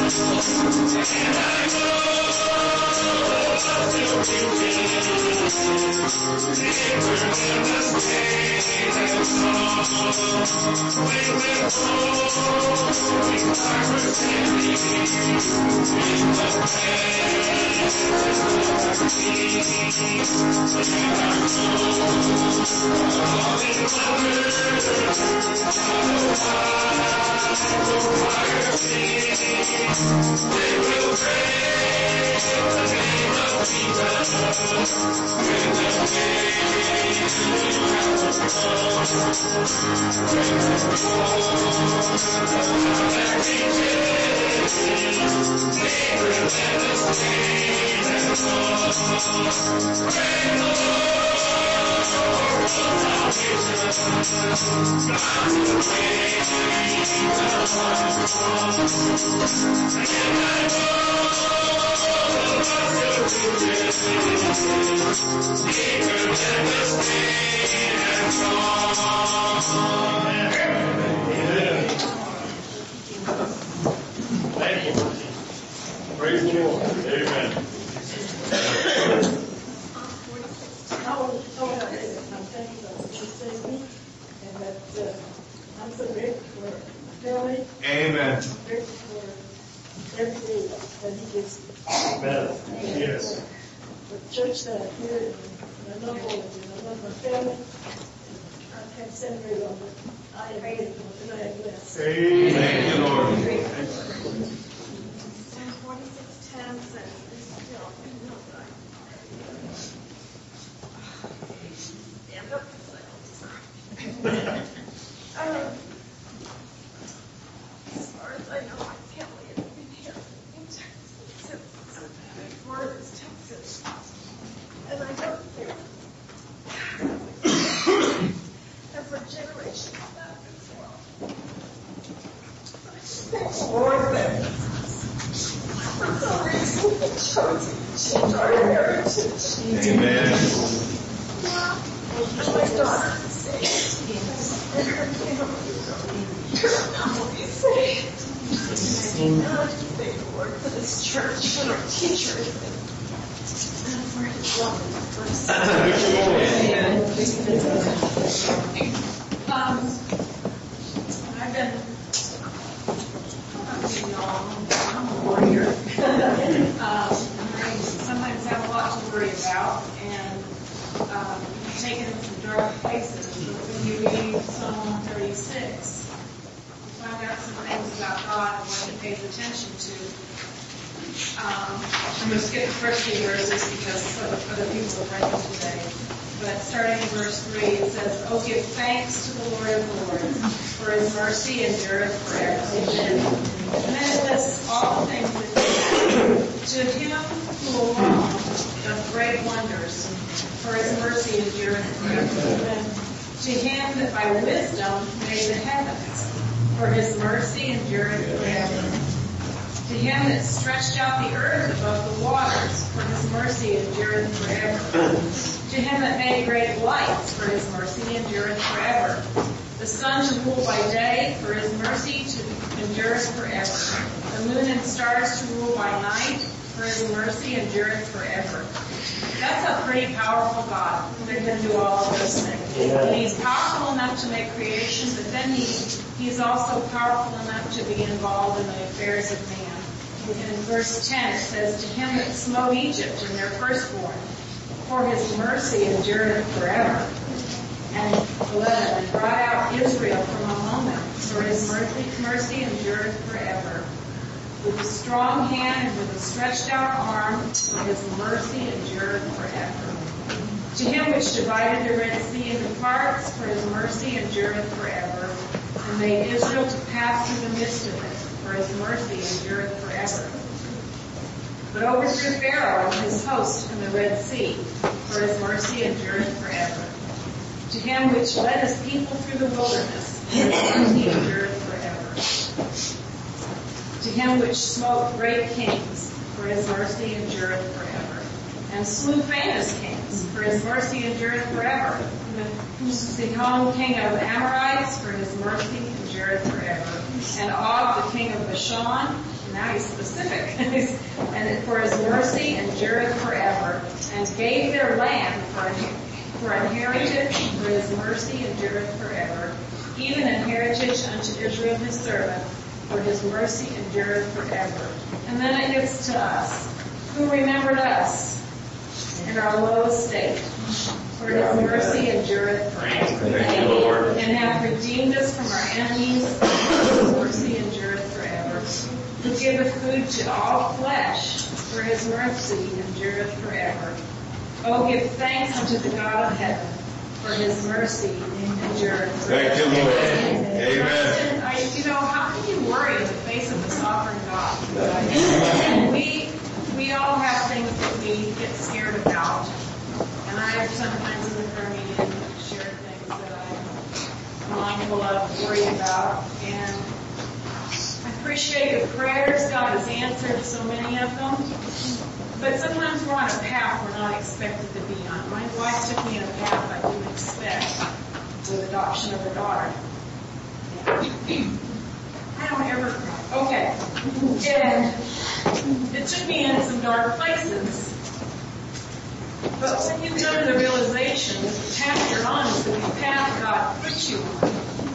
Thank you. Praise the Lord. Amen. I'm so grateful for my family. Amen. I'm grateful for everything that He gives me. Amen. Yes. The church that I'm here, and I love all of you. I love my family. I can't say very well, but I am grateful and I am blessed. Amen. Thank you, Lord. Psalm 46:10 says, stand up. As far as I know, my family has been here in Texas since Florida's Texas. And I know they're and for generations back as well. Thank the Lord that for some reason He chose to change our heritage. Amen. And my daughter is saved. And her family is saved. And I thank the Lord for this church, for our teachers, and for His love and mercy. I've been, I'm a warrior. I sometimes have a lot to worry about, and taken in some dark places. But when you read Psalm 136, you find out some things about God and what He pays attention to. I'm going to skip the first few verses because other people have read them today. But starting in verse 3, it says, "Oh, give thanks to the Lord of Lords, for His mercy endureth forever." Amen. And then it lists all the things that He did. To Him who alone doth great wonders, for His mercy endureth forever. Amen. To Him that by wisdom made the heavens, for His mercy endureth forever. To Him that stretched out the earth above the waters, for His mercy endureth forever. To Him that made great lights, for His mercy endureth forever. The sun to rule by day, for His mercy to endureth forever. The moon and stars to rule by night, for His mercy endureth forever. That's a pretty powerful God that can do all of those things. And He's powerful enough to make creation, but then He's also powerful enough to be involved in the affairs of man. In verse 10 it says, "To Him that smote Egypt in their firstborn, for His mercy endureth forever." And 11, "And brought out Israel from among them, for His mercy endureth forever. With a strong hand and with a stretched out arm, for His mercy endureth forever. To Him which divided the Red Sea into parts, for His mercy endureth forever. And made Israel to pass through the midst of it, for His mercy endureth forever. But overthrew Pharaoh and his host in the Red Sea, for His mercy endureth forever. To Him which led His people through the wilderness, for His mercy endureth forever. To Him which smote great kings, for His mercy endureth forever. And slew famous kings, for His mercy endureth forever. Sihon king of the Amorites, for His mercy endureth forever. And Og the king of Bashan, and now he's specific. And for his mercy endureth forever, and gave their land for an heritage, for his mercy endureth forever, even an heritage unto Israel his servant, for his mercy endureth forever. And then it gets to us, who remembered us in our low estate, for his mercy endureth forever. Thank you, Lord. And hath redeemed us from our enemies, for his mercy endureth forever. Who giveth food to all flesh, for his mercy endureth forever. Oh, give thanks unto the God of heaven, for his mercy endureth forever. Thank you, Lord. Amen. How can you worry in the face of the sovereign God? We all have things that we get scared about. And I sometimes in the prayer meeting share things that I'm mindful of, worry about. And I appreciate your prayers. God has answered so many of them. But sometimes we're on a path we're not expected to be on. My wife took me on a path I didn't expect with adoption of a daughter. I don't ever cry. Okay. And it took me in some dark places. But when you come to the realization that the path you're on is the path God put you on,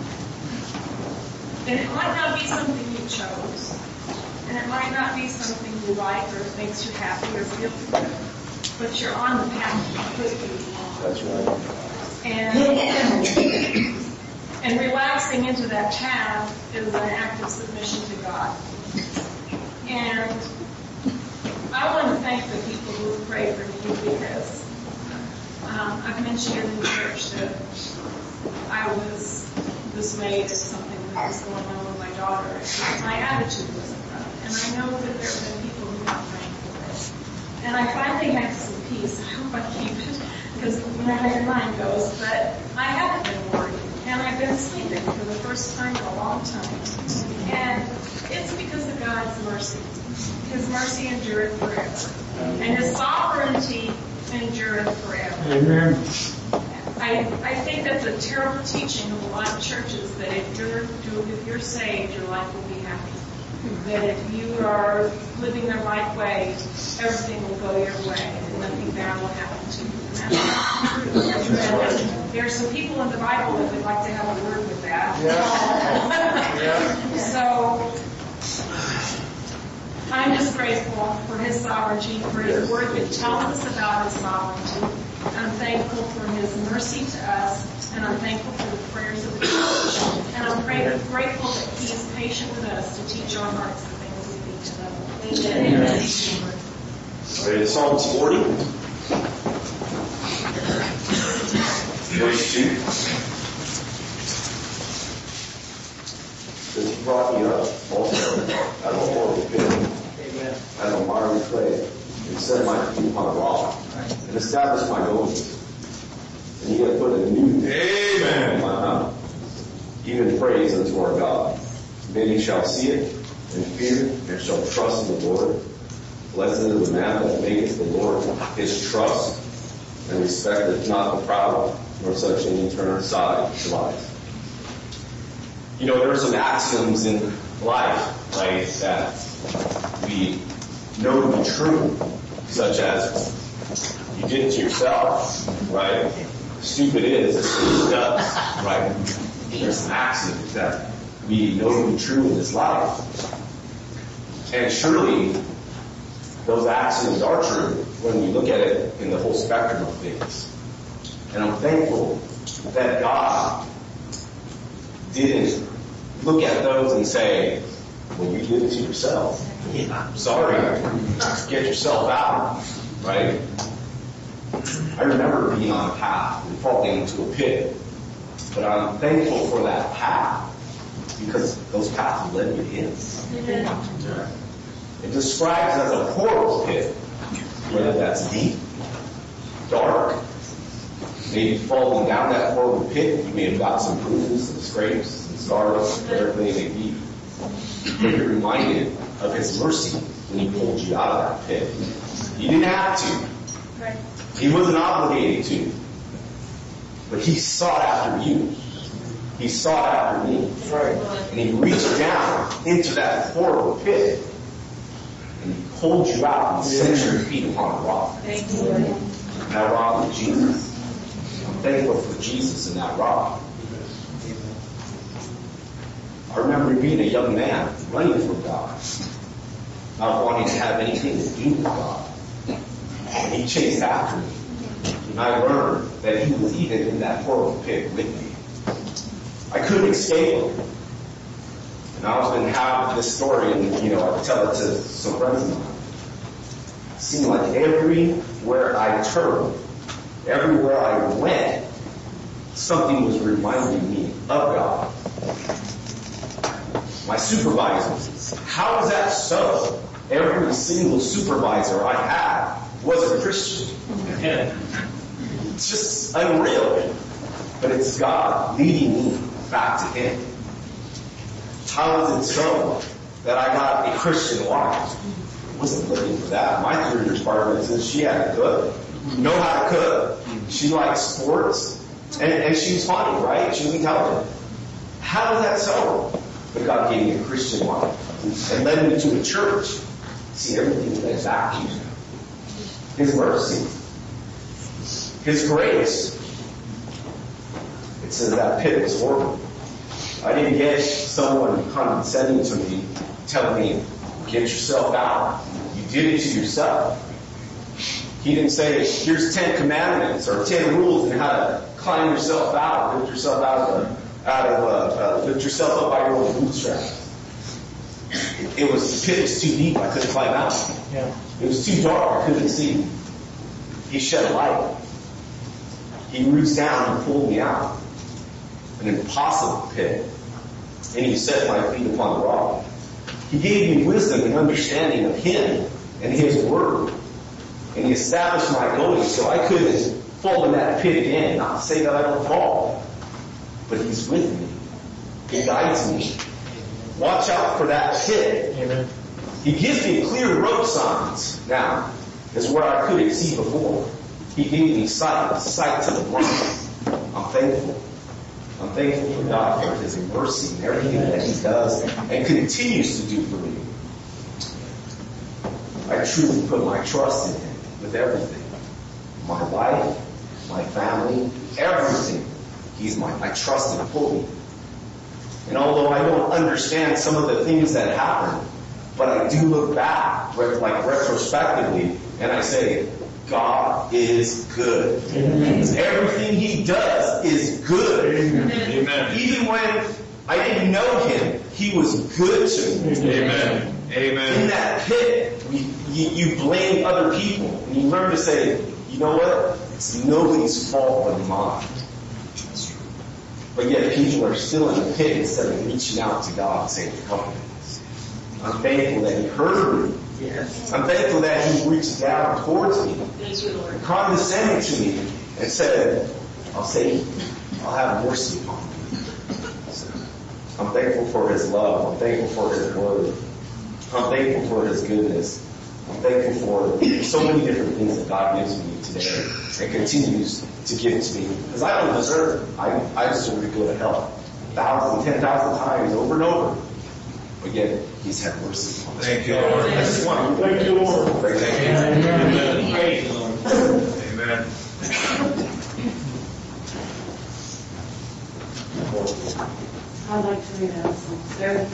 and it might not be something you chose, and it might not be something you like or it makes you happy or feel good, but you're on the path He put you on. That's right. And relaxing into that path is an act of submission to God. And I want to thank the people who pray for me because I've mentioned it in church that I was dismayed at something that was going on with my daughter. My attitude wasn't right. And I know that there have been people who are praying for it. And I finally have some peace. I hope I keep it because my mind goes. But I haven't been worried. And I've been sleeping for the first time in a long time. And it's because of God's mercy. His mercy endureth forever. And His sovereignty endureth forever. Amen. I think that's a terrible teaching of a lot of churches that if you're saved, your life will be happy. That if you are living the right way, everything will go your way and nothing bad will happen to you. And that's not true. And there are some people in the Bible that would like to have a word with that. So I'm just grateful for His sovereignty, for His word that tells us about His sovereignty. I'm thankful for His mercy to us, and I'm thankful for the prayers of the church. And I'm grateful that He is patient with us to teach our hearts the things we need to know. Amen. All right, Psalms 40. Verse 2. Says, He brought me up also out of a horrible pit, out of a miry clay, and set my feet upon a rock, and established my goings. And He hath put a new Amen in my mouth, even praise unto our God. Many shall see it, and fear, and shall trust in the Lord. Blessed is the man that maketh the Lord his trust, and respecteth not the proud, nor such any turn aside to lies. You know, there are some axioms in life, right, that we know to be true, such as you did it to yourself, right? Stupid is as stupid does, right? There's some axioms that we know to be true in this life. And surely those axioms are true when we look at it in the whole spectrum of things. And I'm thankful that God didn't look at those and say, well, you did it to yourself. I'm sorry. Get yourself out, right? I remember being on a path and falling into a pit. But I'm thankful for that path because those paths led me to Him. It describes it as a horrible pit, whether that's deep, dark, maybe falling down that horrible pit, you may have got some bruises, some scrapes, some scars, whatever they may be. But you're reminded of His mercy when He pulled you out of that pit. He didn't have to. He wasn't obligated to. But He sought after you. He sought after me. And He reached down into that horrible pit pulled you out and set your feet upon a rock. Thank you, Lord. And that rock is Jesus. I'm thankful for Jesus and that rock. I remember being a young man running from God, not wanting to have anything to do with God. And he chased after me. And I learned that he was even in that horrible pit with me. I couldn't escape him. And I was going to have this story and, I tell it to some friends of mine. It seemed like everywhere I turned, everywhere I went, something was reminding me of God. My supervisors, how is that so? Every single supervisor I had was a Christian. It's just unreal. But it's God leading me back to Him. How is it so that I got a Christian wife? I wasn't looking for that. My career requirement is she had to cook, know how to cook. She liked sports, and she's funny, right? She was intelligent. How is that so? But God gave me a Christian wife and led me to a church. See, everything led back to Him. His mercy, His grace. It says that pit was horrible. I didn't get someone condescending to me, telling me, get yourself out. You did it to yourself. He didn't say, here's 10 commandments or 10 rules on how to climb yourself out, lift yourself lift yourself up by your own bootstraps. The pit was too deep, I couldn't climb out. Yeah. It was too dark, I couldn't see. He shed a light. He reached down and pulled me out. An impossible pit. And He set my feet upon the rock. He gave me wisdom and understanding of Him and His Word. And He established my going so I couldn't fall in that pit again. Not to say that I don't fall, but He's with me. He guides me. Watch out for that pit. Amen. He gives me clear road signs now, is where I couldn't see before. He gave me sight to the blind. I'm thankful. I'm thankful for God for His mercy and everything that He does and continues to do for me. I truly put my trust in Him with everything. My life, my family, everything. I trust Him fully. And although I don't understand some of the things that happen, but I do look back, like retrospectively, and I say, God is good. Amen. Everything He does is good. Amen. Even when I didn't know Him, He was good to me. Amen. Amen. In that pit, you blame other people, and you learn to say, you know what? It's nobody's fault but mine. But yet people are still in the pit instead of reaching out to God and saying, help me. I'm thankful that He heard me. Yes. I'm thankful that He reached down towards me, condescended to me, and said, I'll have mercy upon you. I'm thankful for His love. I'm thankful for His Word. I'm thankful for His goodness. I'm thankful for so many different things that God gives me today and continues to give to me. Because I don't deserve it. I deserve to go to hell 1,000, 10,000 times over and over. But yet, He's had mercy upon us. Thank you, Lord. I just want to thank you, Lord. Thank you. Amen. Praise the Lord. Amen. I'd like to read out some very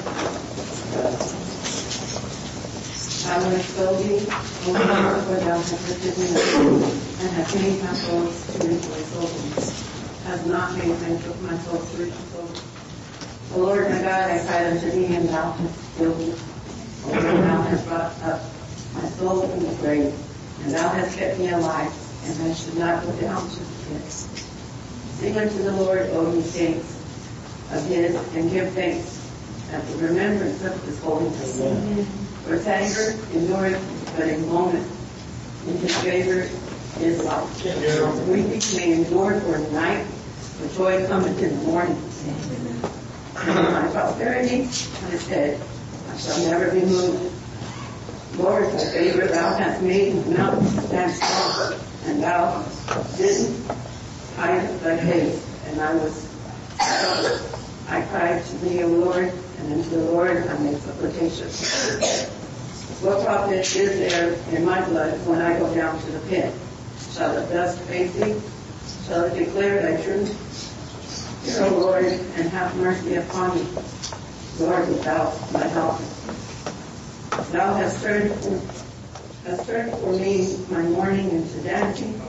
I will expel thee, O Lord, for thou hast lifted me up, and hast made my thoughts to rejoice over me. Hast not made my thoughts to rejoice over me. O Lord my God, I cried unto thee, and thou hast filled me. O Lord, thou hast brought up my soul from the grave, and thou hast kept me alive, and I should not go down to the pit. Sing unto the Lord, O ye saints of His, and give thanks at the remembrance of His holy name. For His anger endureth but a moment, in His favor is life. Weeping may endure for a night, but joy cometh in the morning. My prosperity is dead, I shall never be moved. Lord, thy favor thou hast made the mountains stand strong, and thou didst hide thy face, and I was troubled. I cried to thee, O Lord, and unto the Lord I made supplication. What profit is there in my blood when I go down to the pit? Shall the dust face thee? Shall it declare thy truth? Hear, O Lord, and have mercy upon me. Lord, without my help. Thou hast turned for me my mourning into dancing,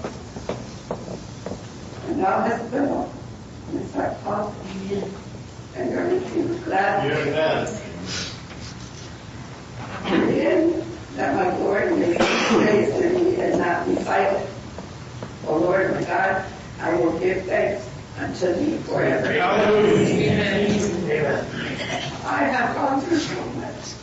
and thou hast put on my sackcloth and garniture with gladness. And that my glory may be praised in me and not be silent. O Lord my God, I will give thanks unto thee forever. Amen. I have gone through so much.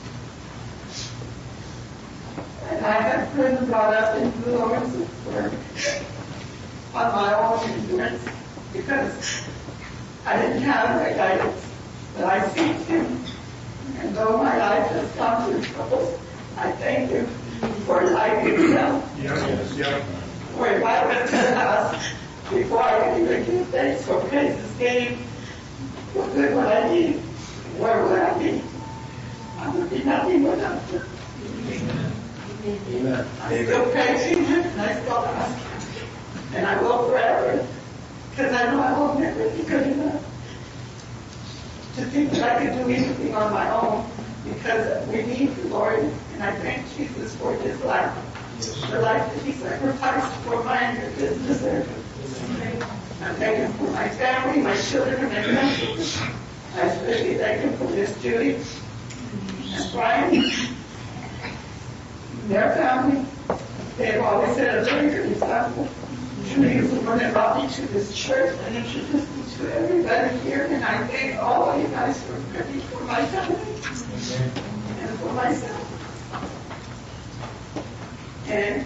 And I have been brought up into the Lord's word on my own endurance because I didn't have the guidance that I seek Him. And though my life has gone through troubles, I thank you for life itself. For if I went to the house before I could even give thanks for praises gave, what good would I need? Where would I be? I would be nothing without you. Amen. I'm still praising Him, and I still ask Him. And I will forever, because I know I will never be good enough to think that I could do anything on my own, because we need the Lord, and I thank Jesus for His life, the life that He sacrificed for mine and His deserve. I thank Him for my family, my children, and my grandchildren. I especially thank Him for Miss Judy and Brian, their family. They've always set a very good example. Judy is the one that brought me to this church and introduced me to everybody here, and I thank all of you guys for praying for my family and for myself. And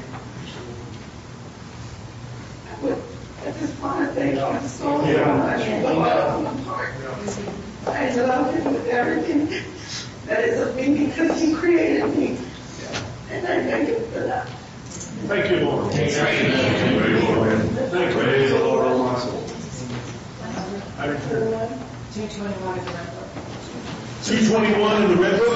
I just want to thank Him so much for my heart. I love Him with everything that is of me because He created me. And I thank Him for that. Thank you, Lord. Thank you, Praise the Lord, O my soul. 221 in the red book. 221 in the red book.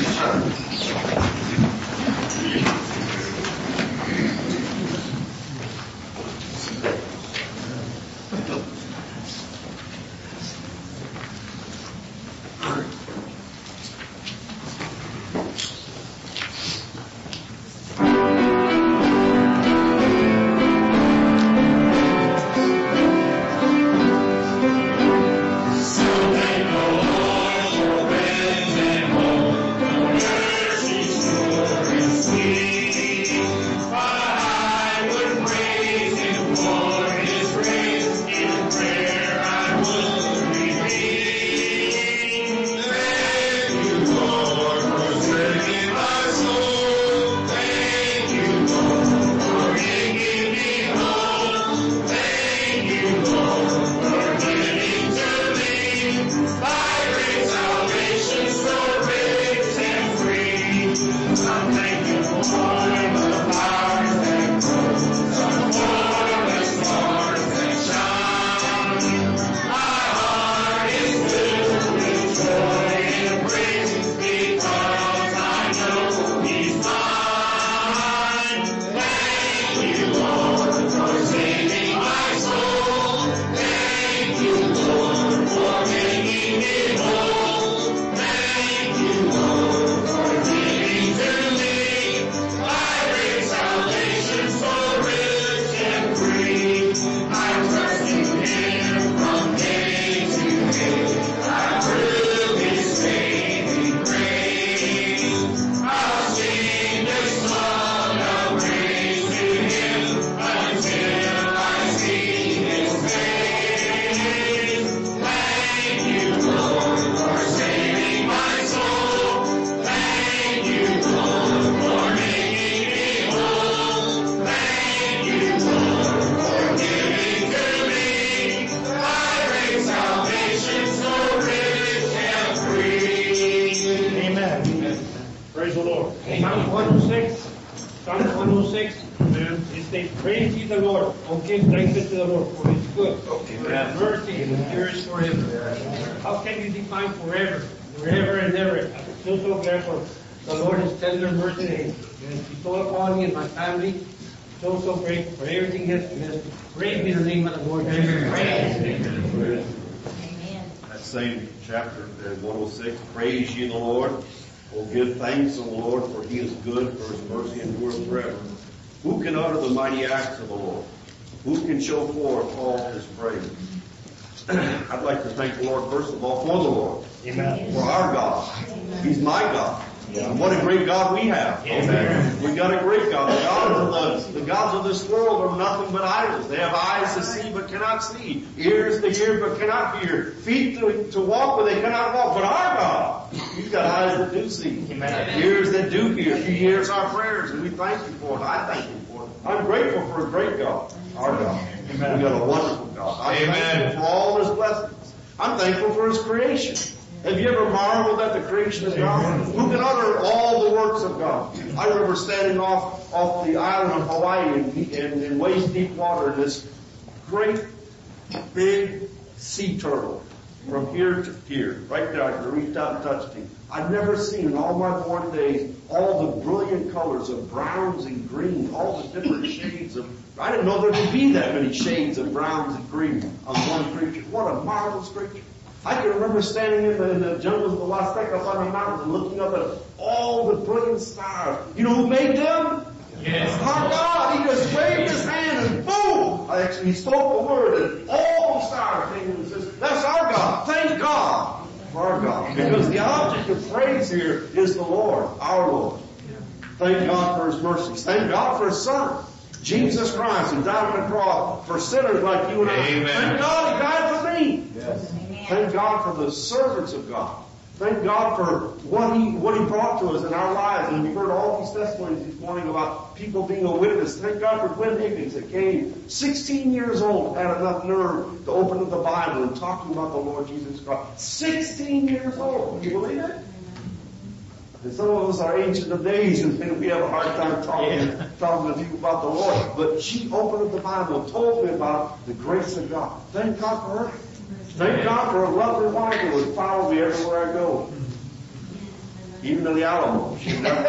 Praise the Lord. Psalm 106. Psalm 106. It says, praise ye the Lord. Oh, give thanks to the Lord for His good. For His mercy endures forever. How can you define forever? Forever and ever. I'm so glad for the Lord is tender mercy and bestow upon me and my family. So grateful for everything He has given. Praise be the name of the Lord. Amen. That same chapter, 106, praise ye the Lord. Oh, give thanks to the Lord, for He is good, for His mercy endureth forever. Who can utter the mighty acts of the Lord? Who can show forth all His praise? I'd like to thank the Lord, first of all, for the Lord. Amen. For our God. He's my God. And what a great God we have. Amen. We got a great God. The gods of this world are nothing but idols. They have eyes to see but cannot see, ears to hear but cannot hear, feet to walk but they cannot walk. But our God, He's got eyes that do see, ears that do hear. He hears our prayers, and we thank Him for it. I thank Him for it. I'm grateful for a great God, our God. Amen. We got a wonderful God. I'm thankful for all His blessings. I'm thankful for His creation. Have you ever marveled at the creation of God? Who can utter all the works of God? I remember standing off the island of Hawaii in waist deep water, and this great big sea turtle from here to here, right there. I could reach out and touch him. I've never seen in all my born days all the brilliant colors of browns and greens, all the different shades of. I didn't know there could be that many shades of browns and greens on one creature. What a marvelous creature. I can remember standing in the jungles of the Huasteca up on the mountains and looking up at all the brilliant stars. You know who made them? Yes. Our God. He just waved His hand and boom! He spoke a word and all the stars came and says, that's our God. Thank God for our God. Because the object of praise here is the Lord, our Lord. Thank God for His mercies. Thank God for His Son, Jesus Christ, who died on the cross for sinners like you and I. Amen. Thank God He died for me. Yes. Thank God for the servants of God. Thank God for what He brought to us in our lives. And we've heard all these testimonies this morning about people being a witness. Thank God for Gwen Higgins that came 16 years old, had enough nerve to open up the Bible and talking about the Lord Jesus Christ. 16 years old. Can you believe it? And some of us are ancient of days and we have a hard time talking to people about the Lord. But she opened up the Bible and told me about the grace of God. Thank God for her. Thank God for a lovely wife that would follow me everywhere I go. Even to the Alamo. She'd never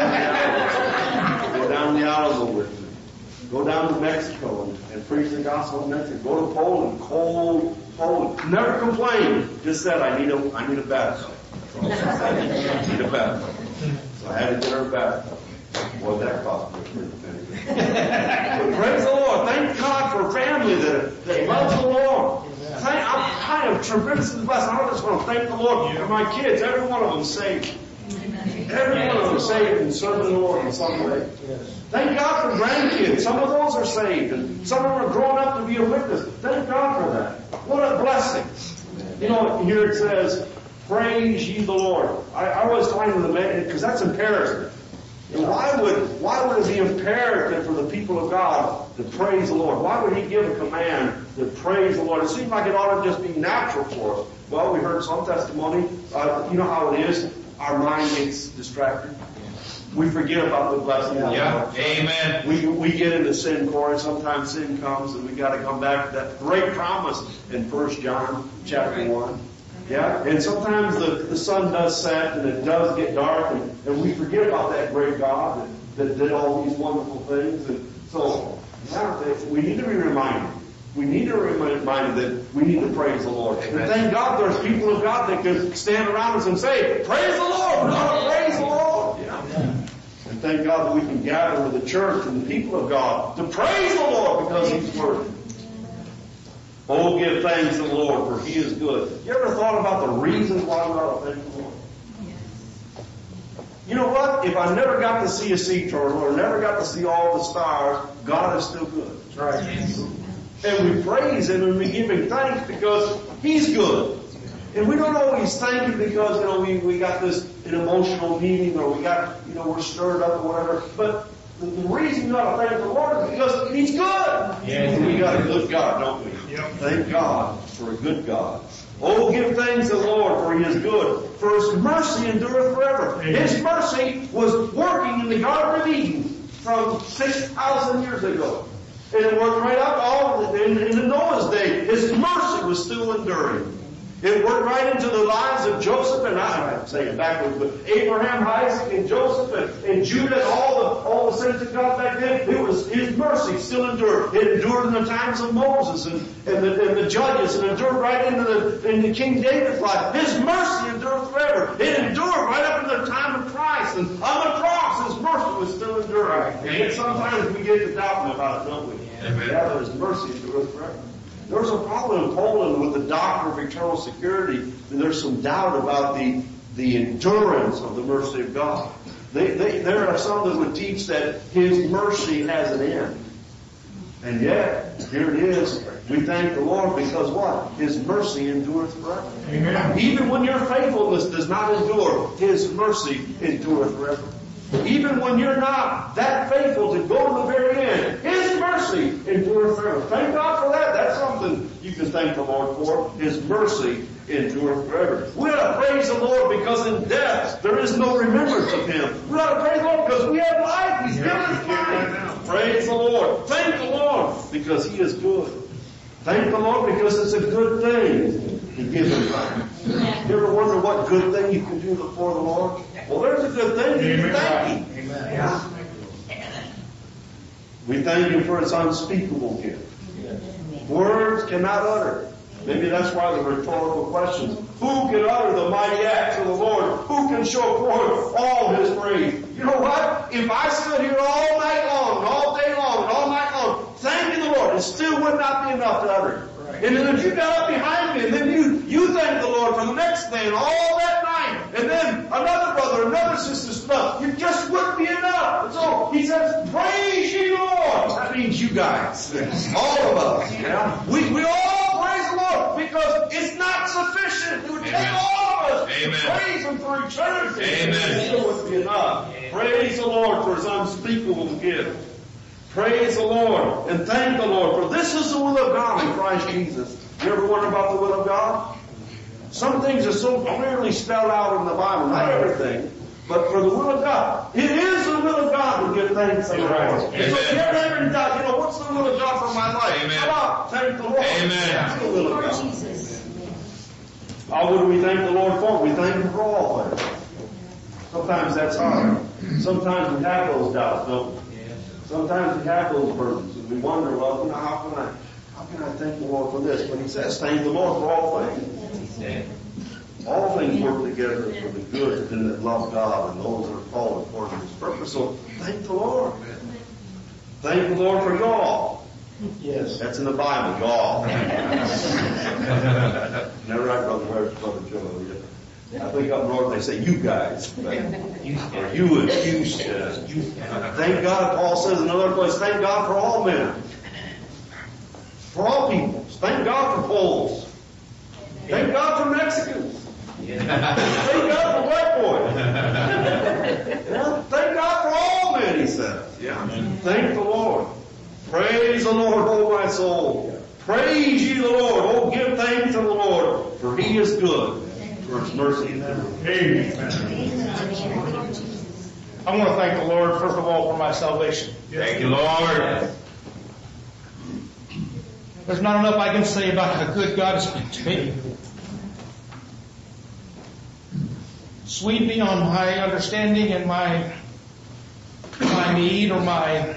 go down the Alamo with me. Go down to Mexico and preach the gospel in Mexico. Go to Poland, cold Poland. Never complain. Just said, I need a bathtub. I need a bathtub. So I had to get her a bathtub. Boy, that cost me a pretty penny. But praise the Lord. Thank God for a family that loves the Lord. I am tremendously blessed. I just want to thank the Lord for my kids. Every one of them saved. Every one of them saved and serving the Lord in some way. Thank God for grandkids. Some of those are saved, and some of them are growing up to be a witness. Thank God for that. What a blessing. You know, here it says, praise ye the Lord. I always find with the man, because that's imperative. And why would it be imperative for the people of God to praise the Lord? Why would He give a command to praise the Lord? It seems like it ought to just be natural for us. Well, we heard some testimony. You know how it is. Our mind gets distracted. We forget about the blessing of God. Amen. We get into sin, Corey. Sometimes sin comes and we got to come back to that great promise in 1 John chapter 1. Yeah, and sometimes the sun does set and it does get dark and we forget about that great God that did all these wonderful things. And so, we need to be reminded. We need to be reminded that we need to praise the Lord. Amen. And thank God there's people of God that can stand around us and say, praise the Lord, we're going to praise the Lord. Yeah. And thank God that we can gather with the church and the people of God to praise the Lord because He's worthy. Oh, give thanks to the Lord, for He is good. You ever thought about the reasons why we ought to thank the Lord? You know what? If I never got to see a sea turtle or never got to see all the stars, God is still good. That's right. And we praise Him and we give Him thanks because He's good. And we don't always thank Him because, we got an emotional meeting or we got, we're stirred up or whatever. But the reason you ought to thank the Lord is because He's good. Yes. We got a good God, don't we? Yep. Thank God for a good God. Oh, give thanks to the Lord, for He is good. For His mercy endureth forever. Amen. His mercy was working in the Garden of Eden from 6,000 years ago. And it worked right up in Noah's day. His mercy was still enduring. It worked right into the lives of Joseph, and I'm saying it backwards, but Abraham, Isaac, and Joseph, and Judah, and all the saints of God back then. It was His mercy still endured. It endured in the times of Moses and the judges, and endured right into King David's life. His mercy endured forever. It endured right up to the time of Christ, and on the cross, His mercy was still enduring. And yet sometimes we get to doubting about it, don't we? Amen. Yeah, His mercy endures forever. There was a problem in Poland with the doctrine of eternal security, and there's some doubt about the endurance of the mercy of God. There are some that would teach that His mercy has an end. And yet, here it is. We thank the Lord because what? His mercy endureth forever. Amen. Even when your faithfulness does not endure, His mercy endureth forever. Even when you're not that faithful to go to the very end, His mercy endures forever. Thank God for that. That's something you can thank the Lord for. His mercy endures forever. We ought to praise the Lord because in death there is no remembrance of Him. We ought to praise the Lord because we have life. He's given us life. Praise the Lord. Thank the Lord because He is good. Thank the Lord because it's a good thing to give Him life. You ever wonder what good thing you can do before the Lord? Well, there's a good thing. You can thank Him. Amen. Yeah. We thank Him for His unspeakable gift. Words cannot utter. Maybe that's why the rhetorical questions. Who can utter the mighty acts of the Lord? Who can show forth all His praise? You know what? If I stood here all night long, and all day long, and all night long, thanking the Lord, it still would not be enough to utter. And then if you got up behind me, and then you thank the Lord for the next day, and all that night, and then another brother, another sister stood up, it just wouldn't be enough. And so He says, praise ye the Lord. That means you guys. All of us. Yeah? We all praise the Lord because it's not sufficient. It would take all of us to praise Him for eternity. Amen. It still wouldn't be enough. Praise the Lord for His unspeakable gift. Praise the Lord and thank the Lord, for this is the will of God in Christ Jesus. You ever wonder about the will of God? Some things are so clearly spelled out in the Bible, not everything, but for the will of God. It is the will of God to give thanks to the Lord. So if you ever in doubt, what's the will of God for my life? Amen. Come on, thank the Lord. Amen. That's the will of God. What do we thank the Lord for? We thank Him for all things. Sometimes that's hard. Sometimes we have those doubts, don't we? Sometimes we have those burdens, and we wonder, well, how can I thank the Lord for this? But He says, thank the Lord for all things. All things work together for the good of them that love God and those that are called according to His purpose. So thank the Lord. Thank the Lord for y'all. Yes, that's in the Bible, y'all. Never right, Brother Joe. I think up north they say you guys. Or you and you. Thank God, Paul says in another place, thank God for all men. For all peoples. Thank God for Poles. Thank God for Mexicans. Thank God for white boys. Yeah? Thank God for all men, he says. Yeah. Thank the Lord. Praise the Lord, O my soul. Praise ye the Lord. Oh, give thanks to the Lord, for He is good. For His mercy and Amen. I want to thank the Lord, first of all, for my salvation. Thank you, Lord. There's not enough I can say about how good God has been to me. Sweet beyond my understanding and my need or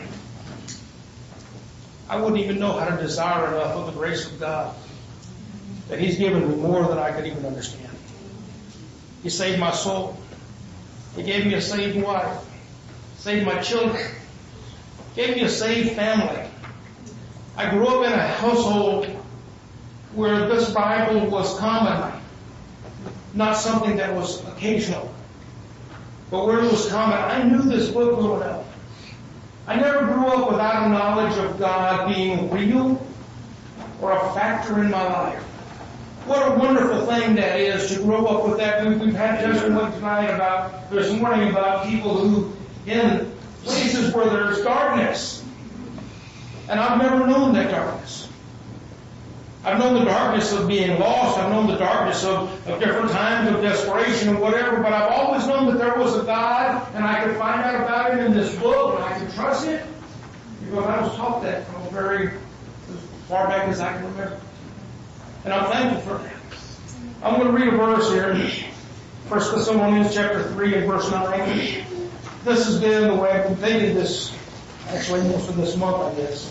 I wouldn't even know how to desire enough of the grace of God that He's given me more than I could even understand. He saved my soul. He gave me a saved wife. Saved my children. Gave me a saved family. I grew up in a household where this Bible was common, not something that was occasional, but where it was common. I knew this book well enough. I never grew up without a knowledge of God being real or a factor in my life. What a wonderful thing that is to grow up with that. We've had testimony tonight this morning about people who, in places where there's darkness, and I've never known that darkness. I've known the darkness of being lost. I've known the darkness of different times of desperation and whatever, but I've always known that there was a God, and I could find out about Him in this book, and I could trust it, because I was taught that from as far back as I can remember. And I'm thankful for that. I'm going to read a verse here. 1 Thessalonians chapter 3 and verse 9. This has been the way I've been thinking this, actually most of this month, I guess.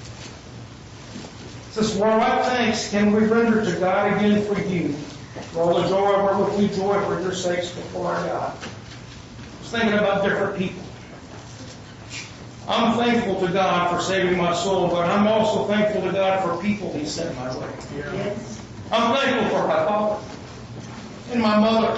It says, "For what thanks can we render to God again for you, for all the joy wherewith we joy for your sakes before our God." I was thinking about different people. I'm thankful to God for saving my soul, but I'm also thankful to God for people He sent my way. Yes. I'm thankful for my father and my mother,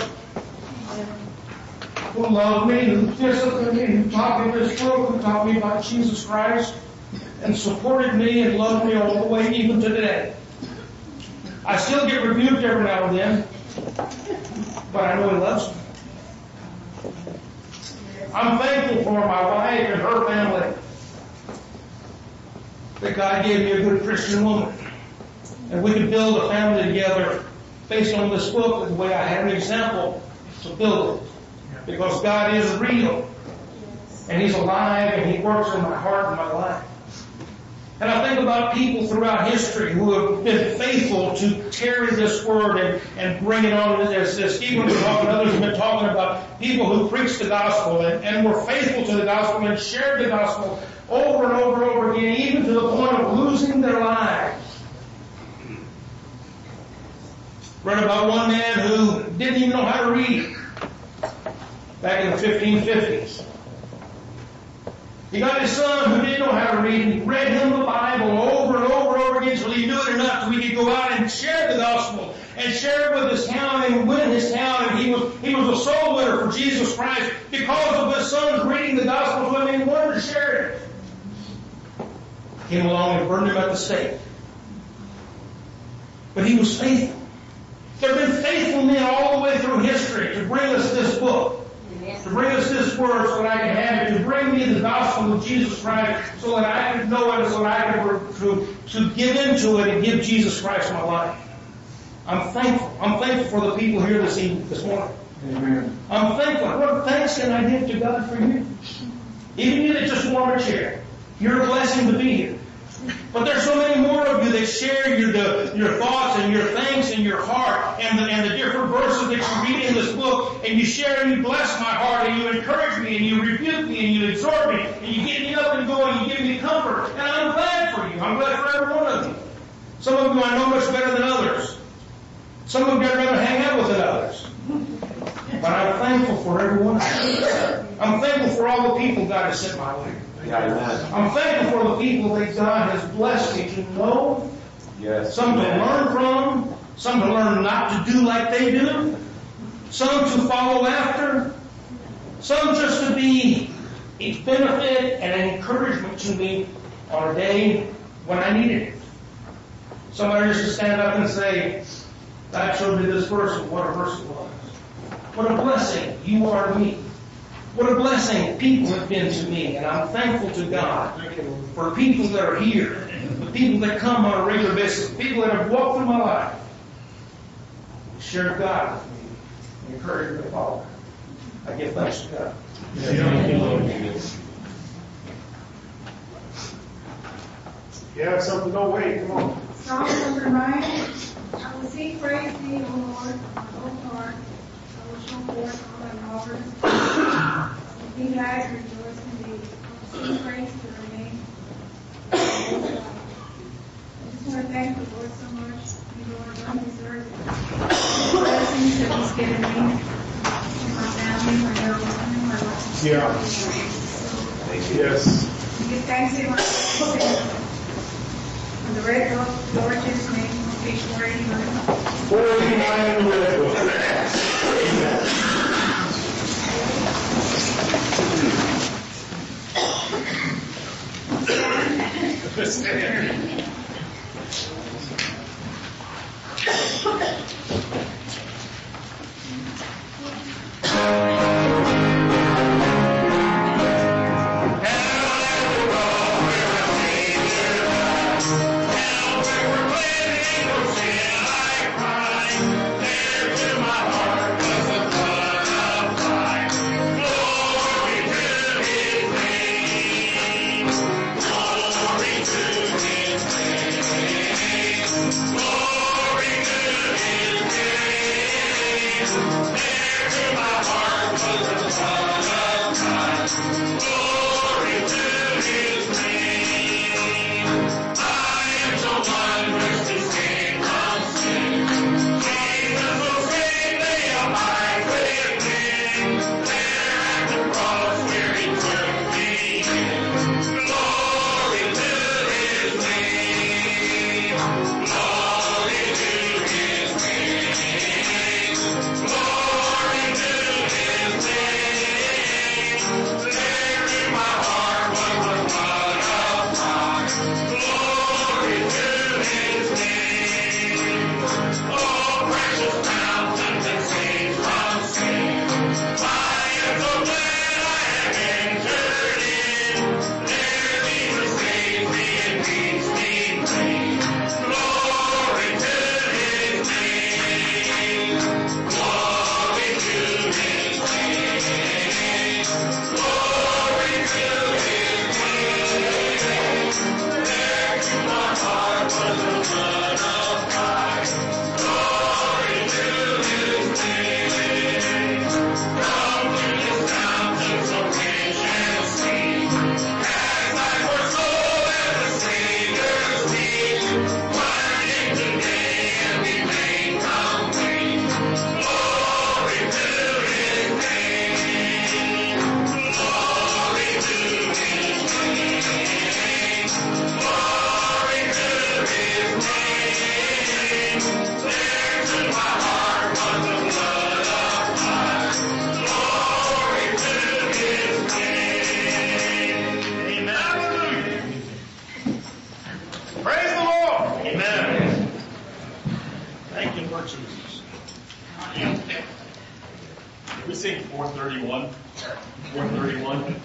who loved me, who disciplined me, who taught me this book, who taught me about Jesus Christ, and supported me and loved me all the way, even to today. I still get rebuked every now and then, but I know He loves me. I'm thankful for my wife and her family, that God gave me a good Christian woman, and we could build a family together based on this book, the way I had an example to build it. Because God is real, and He's alive, and He works in my heart and my life. And I think about people throughout history who have been faithful to carry this word and bring it on. As Stephen was talking, others have been talking about people who preached the gospel and were faithful to the gospel and shared the gospel over and over and over again, even to the point of losing their lives. Read about one man who didn't even know how to read back in the 1550s. He got his son who didn't know how to read, and he read him the Bible over and over and over again until he knew it enough so he could go out and share the gospel and share it with his town and win his town. And he was a soul winner for Jesus Christ because of his son's reading the gospel to him, and he wanted to share it. Came along and burned him at the stake. But he was faithful. There have been faithful men all the way through history to bring us this book. To bring us this word so that I can have it, to bring me the gospel of Jesus Christ so that I could know it, so that I could to give into it and give Jesus Christ my life. I'm thankful. I'm thankful for the people here this morning. Amen. I'm thankful. What thanks can I give to God for you? Even you that just warm a chair. You're a blessing to be here. But there's so many more of you that share your thoughts and your thanks and your heart and the different verses that you read in this book, and you share and you bless my heart and you encourage me and you rebuke me and you exhort me and you get me up and going and you give me comfort. And I'm glad for you. I'm glad for every one of you. Some of you I know much better than others. Some of you I'd rather hang out with than others. But I'm thankful for every one of you. I'm thankful for all the people God has sent my way. I'm thankful for the people that God has blessed me to know, some to learn from, some to learn not to do like they do, some to follow after, some just to be a benefit and an encouragement to me on a day when I needed it. Somebody just to stand up and say, God showed me this verse and what a verse it was. What a blessing you are to me. What a blessing people have been to me, and I'm thankful to God for people that are here, the people that come on a regular basis, people that have walked through my life, shared God with me, and encouraged me to follow. I give thanks to God. You have something? No, wait, come on. Psalm number 9. I will sing praise to you, O Lord, with my whole heart. I will show forth all thy marvelous. Be glad and rejoice indeed. I will sing praise to your name. I just want to thank the Lord so much. You Lord, don't deserve it. The blessings that He's given me, my family, my loved one, my life. Yeah. Thank you. Yes. Give thanks to my on the red book, Lord Jesus' name, on page 489. 489 in the red book. Amen. Glory to His name. sing 431. 431.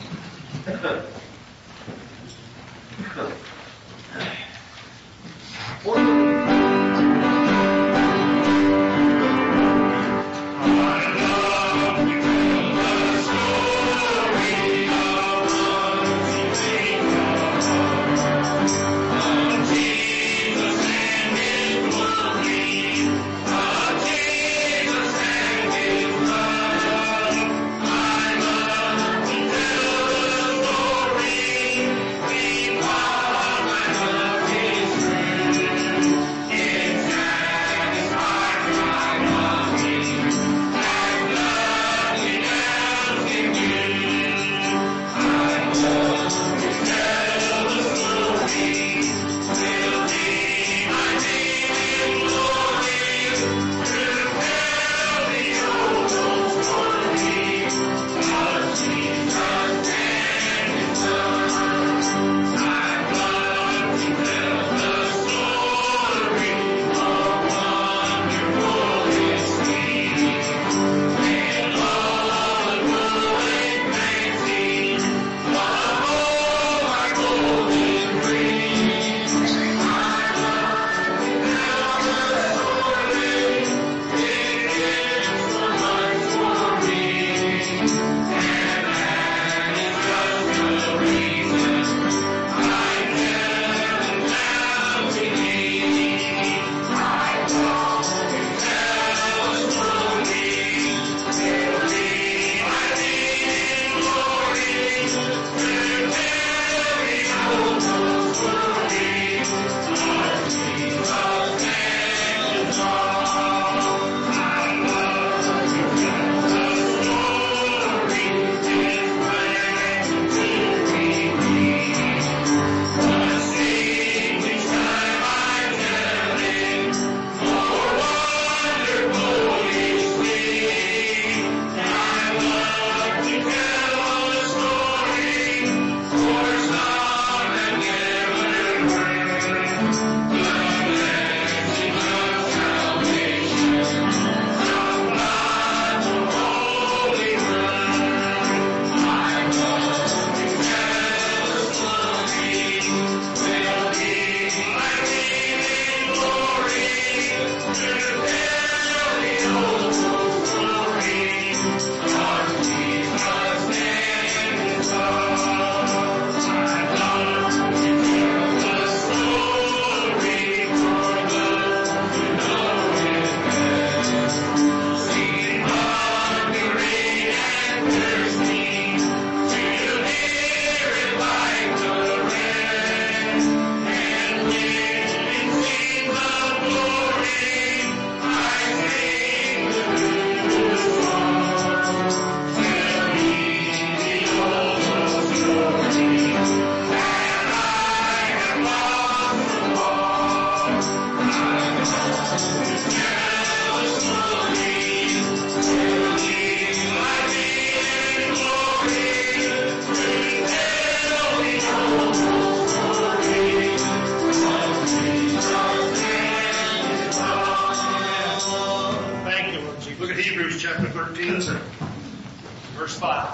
verse 5.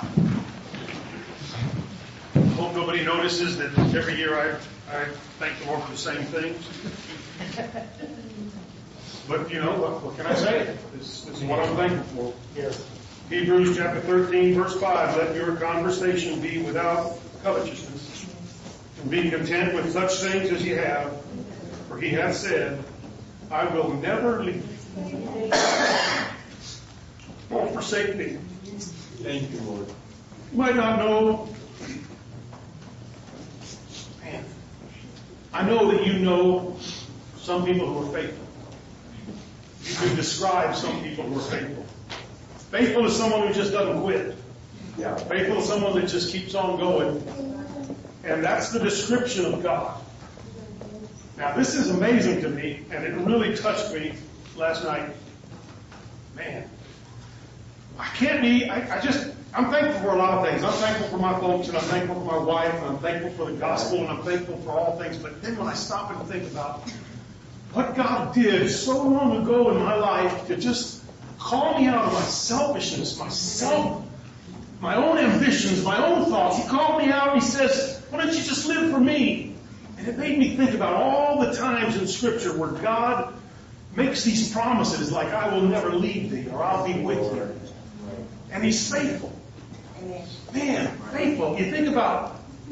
I hope nobody notices that every year I thank the Lord for the same things. But you know, what can I say? This is what I'm thankful for. Yes. Hebrews chapter 13, verse 5, let your conversation be without covetousness, and be content with such things as you have, for he hath said, I will never leave or forsake thee. Thank you, Lord. You might not know, man, I know that you know some people who are faithful. You can describe some people who are faithful. Faithful is someone who just doesn't quit. Yeah. Faithful is someone that just keeps on going. And that's the description of God. Now this is amazing to me, and it really touched me last night. Man, I'm thankful for a lot of things. I'm thankful for my folks, and I'm thankful for my wife, and I'm thankful for the gospel, and I'm thankful for all things. But then when I stop and think about what God did so long ago in my life to just called me out of my selfishness, my own ambitions, my own thoughts. He called me out and he says, why don't you just live for me? And it made me think about all the times in Scripture where God makes these promises like, I will never leave thee, or I'll be with you. And He's faithful. Man, faithful. You think about,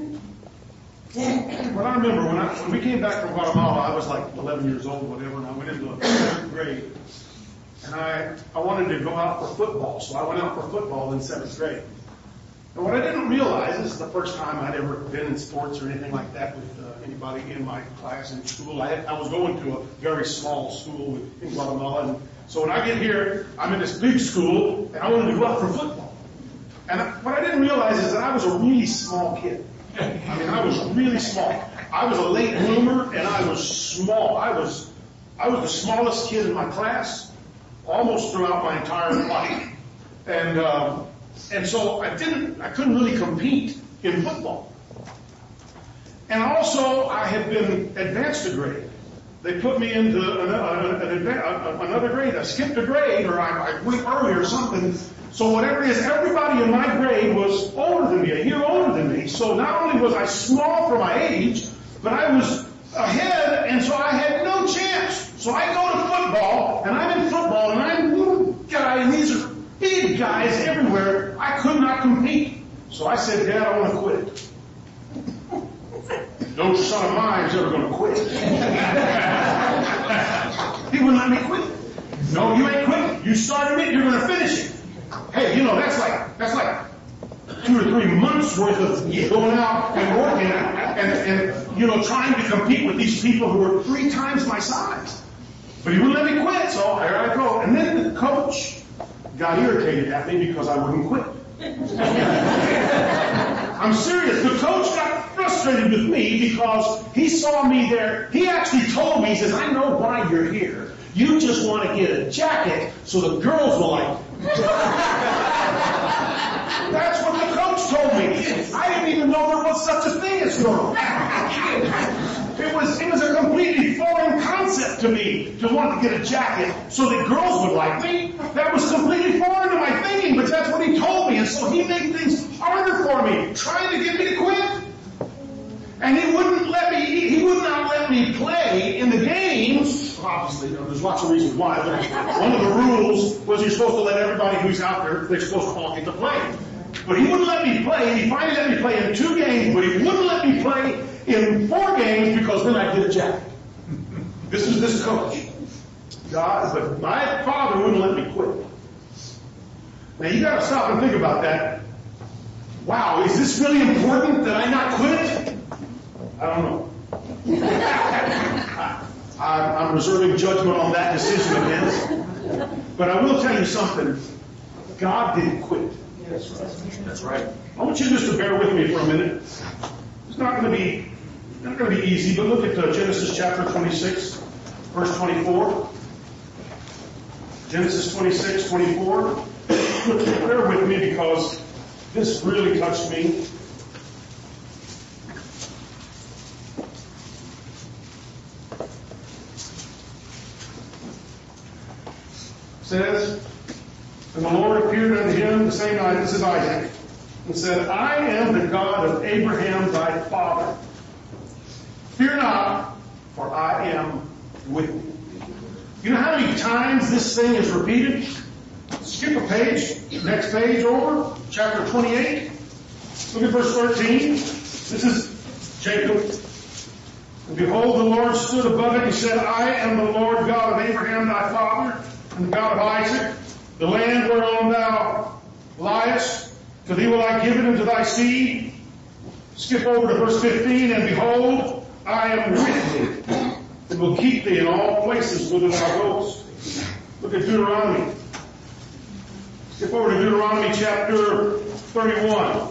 well, I remember when we came back from Guatemala, I was like 11 years old, whatever, and I went into the 7th grade. And I wanted to go out for football, so I went out for football in 7th grade. And what I didn't realize, this is the first time I'd ever been in sports or anything like that with anybody in my class in school. I was going to a very small school in Guatemala, and so when I get here, I'm in this big school, and I wanted to go out for football. And what I didn't realize is that I was a really small kid. I mean, I was really small. I was a late bloomer, and I was small. I was the smallest kid in my class almost throughout my entire life. And so I couldn't really compete in football. And also, I had been advanced a grade. They put me into another grade. I skipped a grade, or I went early or something. So whatever it is, everybody in my grade was older than me, a year older than me. So not only was I small for my age, but I was ahead, and so I had no chance. So I go to football, and I'm in football, and I'm a little guy, and these are big guys everywhere. I could not compete. So I said, Dad, I want to quit. No son of mine is ever going to quit. He wouldn't let me quit. No, you ain't quitting. You started it, you're going to finish it. Hey, you know, that's like 2 or 3 months worth of going out and working and you know, trying to compete with these people who are 3 times my size. But he wouldn't let me quit, so here I go. And then the coach got irritated at me because I wouldn't quit. I'm serious. The coach got frustrated with me because he saw me there. He actually told me, he says, I know why you're here. You just want to get a jacket so the girls will like you. That's what the coach told me. I didn't even know there was such a thing as girls. It was a completely foreign concept to me to want to get a jacket so that girls would like me. That was completely foreign to my thinking, but that's what he told me. And so he made things harder for me, trying to get me to quit. And he would not let me play in the games. Obviously, you know, there's lots of reasons why, but one of the rules was you're supposed to let everybody who's out there, they're supposed to all get to play. But he wouldn't let me play, and he finally let me play in 2 games, but he wouldn't let me play in 4 games because then I'd get a jacket. This is this coach. God, but my father wouldn't let me quit. Now you gotta stop and think about that. Wow, is this really important that I not quit? I don't know. I'm reserving judgment on that decision again. But I will tell you something. God didn't quit. That's right. I want you just to bear with me for a minute. It's not going to be easy, but look at Genesis chapter 26, verse 24. Genesis 26, 24. Bear with me because this really touched me. It says, and the Lord appeared unto him the same night, this is Isaac, and said, I am the God of Abraham thy father. Fear not, for I am with thee. You know how many times this thing is repeated? Skip a page, next page over, chapter 28. Look at verse 13. This is Jacob. And behold, the Lord stood above it. He said, I am the Lord God of Abraham thy father, and the God of Isaac. The land whereon thou liest, to thee will I give it into thy seed. Skip over to verse 15, and behold, I am with thee, and will keep thee in all places whither thou goest. Look at Deuteronomy. Skip over to Deuteronomy chapter 31.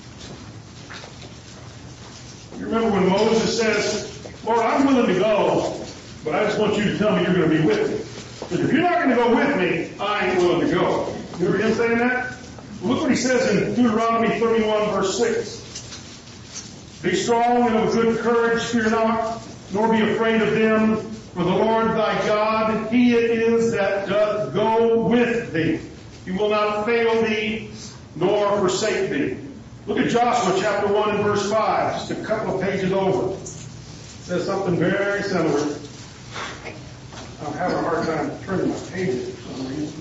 You remember when Moses says, Lord, I'm willing to go, but I just want you to tell me you're going to be with me. Because if you're not going to go with me, I ain't willing to go. You hear him saying that? Look what he says in Deuteronomy 31, verse 6. Be strong and of good courage, fear not, nor be afraid of them. For the Lord thy God, he it is that doth go with thee. He will not fail thee, nor forsake thee. Look at Joshua chapter 1 and verse 5, just a couple of pages over. It says something very similar. I'm having a hard time turning my pages for some reason.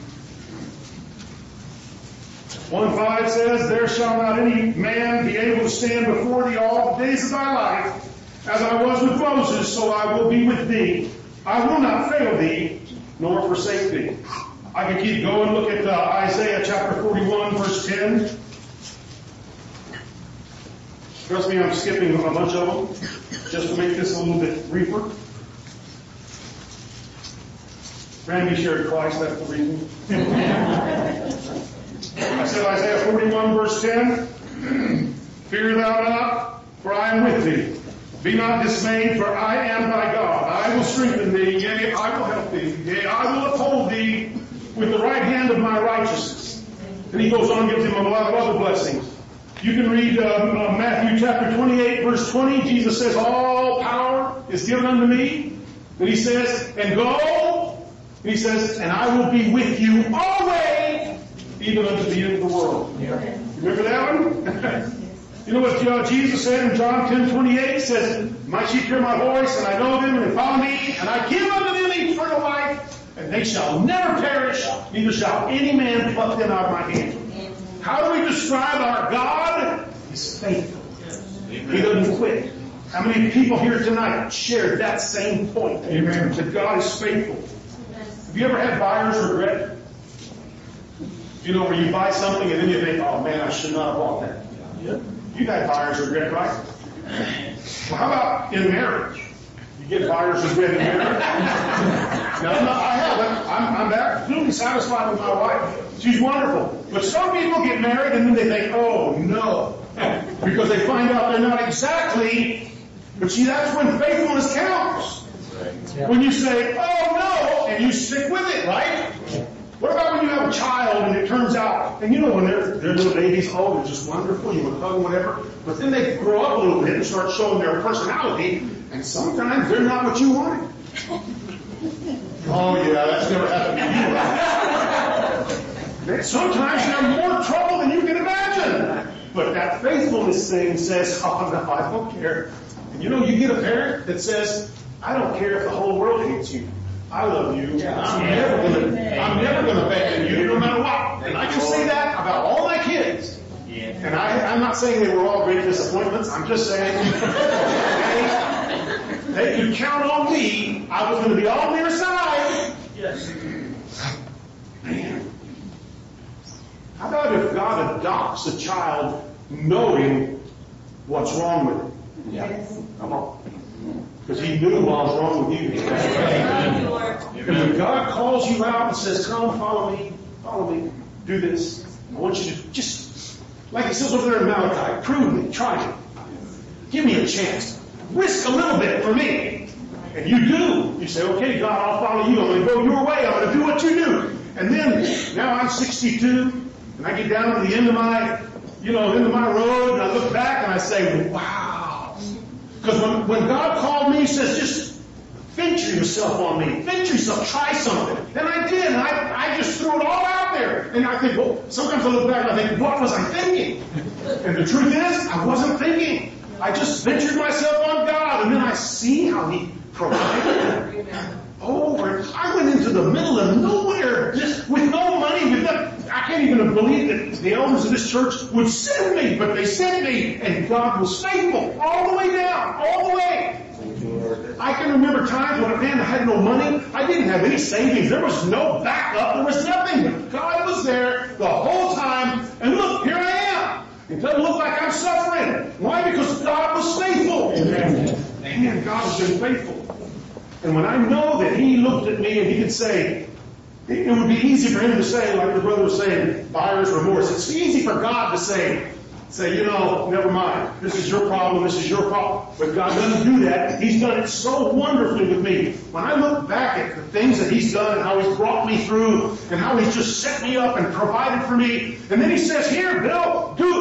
1:5 says, There shall not any man be able to stand before thee all the days of thy life. As I was with Moses, so I will be with thee. I will not fail thee, nor forsake thee. I can keep going. Look at Isaiah chapter 41, verse 10. Trust me, I'm skipping a bunch of them, just to make this a little bit briefer. Randy shared twice, that's the reason. I said Isaiah 41, verse 10. Fear thou not, for I am with thee. Be not dismayed, for I am thy God. I will strengthen thee, yea, I will help thee. Yea, I will uphold thee with the right hand of my righteousness. And he goes on and gives him a lot of other blessings. You can read Matthew chapter 28, verse 20. Jesus says, all power is given unto me. And he says, and go. And he says, and I will be with you always, even unto the end of the world. Remember that one? You know what Jesus said in John 10:28? He says, my sheep hear my voice, and I know them, and they follow me, and I give unto them eternal life, and they shall never perish, neither shall any man pluck them out of my hand. How do we describe our God? He's faithful. He doesn't quit. How many people here tonight shared that same point? Amen. That God is faithful. Have you ever had buyer's regret? You know, where you buy something and then you think, oh man, I should not have bought that. Yeah. You've had buyer's regret, right? Well, how about in marriage? You get buyer's regret in marriage? No, I haven't. I'm absolutely satisfied with my wife. She's wonderful. But some people get married and then they think, oh no. Because they find out they're not exactly, but see, that's when faithfulness counts. When you say, oh no, and you stick with it, right? What about when you have a child and it turns out, and you know when they're little babies, oh, they're just wonderful, you would hug them, whatever, but then they grow up a little bit and start showing their personality, and sometimes they're not what you wanted. Oh yeah, that's never happened to you. Sometimes they're more trouble than you can imagine. But that faithfulness thing says, oh no, I don't care. And you know, you get a parent that says, I don't care if the whole world hates you. I love you. And I'm never gonna abandon you no matter what. And I can say that about all my kids. And I'm not saying they were all great disappointments. I'm just saying they could count on me. I was going to be on their side. Yes. Man. How about if God adopts a child knowing what's wrong with it? Yes. Come on. Because he knew what was wrong with you. And when God calls you out and says, come, follow me, do this. I want you to just, like he says over there in Malachi, prove me, try me. Give me a chance. Risk a little bit for me. And you do. You say, okay, God, I'll follow you. I'm going to go your way. I'm going to do what you do. And then, now I'm 62, and I get down to the end of my, end of my road, and I look back and I say, wow. Because when God called me, he says, just venture yourself on me. Venture yourself. Try something. And I did. And I just threw it all out there. And I think, well, sometimes I look back and I think, what was I thinking? And the truth is, I wasn't thinking. I just ventured myself on God. And then I see how he provided. I went into the middle of nowhere, just with no money, with nothing. I can't even believe that the elders of this church would send me, but they sent me, and God was faithful all the way down, all the way. I can remember times when, man, I had no money. I didn't have any savings. There was no backup. There was nothing. But God was there the whole time. And look, here I am. It doesn't look like I'm suffering. Why? Because God was faithful. Amen. Man, God has been faithful. And when I know that he looked at me and he could say, it would be easy for him to say, like the brother was saying, buyer's remorse. It's easy for God to say, never mind. This is your problem. This is your problem. But God doesn't do that. He's done it so wonderfully with me. When I look back at the things that he's done and how he's brought me through and how he's just set me up and provided for me. And then he says, here, Bill, do a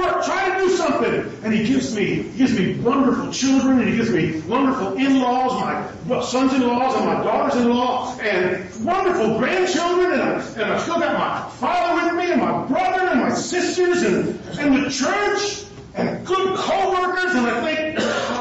work, try to do something. And He gives me wonderful children, and He gives me wonderful in-laws, my sons-in-laws and my daughters-in-law, and wonderful grandchildren, and I've still got my father with me, and my brother, and my sisters, and the church, and good co-workers, and I think,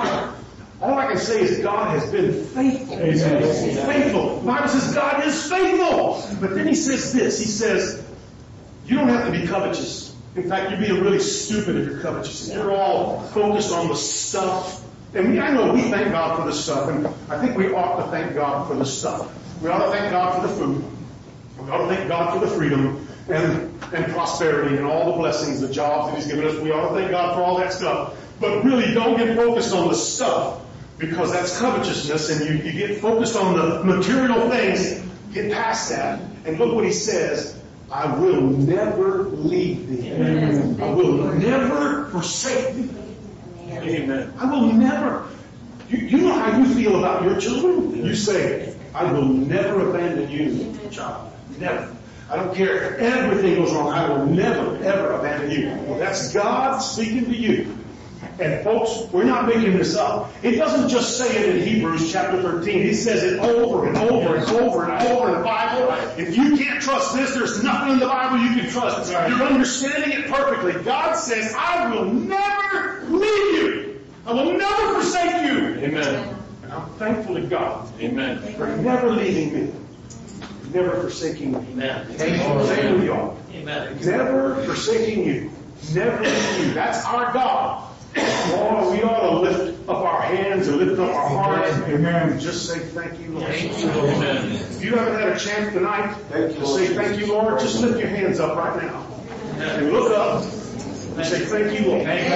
all I can say is God has been faithful. Amen. Faithful. The Bible says God is faithful. But then He says this. He says, you don't have to be covetous. In fact, you're being really stupid if you're covetous. You're all focused on the stuff. And I know we thank God for the stuff, and I think we ought to thank God for the stuff. We ought to thank God for the food. We ought to thank God for the freedom and prosperity and all the blessings, the jobs that He's given us. We ought to thank God for all that stuff. But really, don't get focused on the stuff, because that's covetousness, and you get focused on the material things. Get past that, and look what He says. I will never leave thee. Amen. I will never forsake thee. Amen. I will never. You know how you feel about your children? You say, I will never abandon you, child. Never. I don't care if everything goes wrong. I will never, ever abandon you. Well, that's God speaking to you. And folks, we're not making this up. It doesn't just say it in Hebrews chapter 13. He says it over and over and over and over in the Bible. If you can't trust this, there's nothing in the Bible you can trust. You're understanding it perfectly. God says, I will never leave you. I will never forsake you. Amen. And I'm thankful to God. Amen. For never leaving me. Never forsaking me. Amen. Thankful to y'all. Amen. Never forsaking you. Never leaving you. That's our God. Oh, we ought to lift up our hands and lift up our hearts. Amen. Just say thank you, Lord. Amen. If you haven't had a chance tonight to say thank you, Lord, just lift your hands up right now. And look up and say thank you, Lord. Thank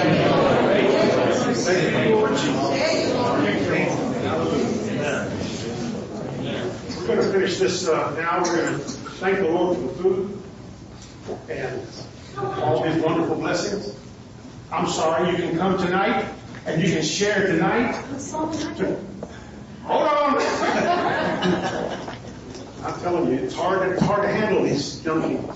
you, Lord Jesus. We're going to finish this now. We're going to thank the Lord for the food and all these wonderful blessings. I'm sorry, you can come tonight and you can share tonight. Hold on. I'm telling you, it's hard to handle these young people.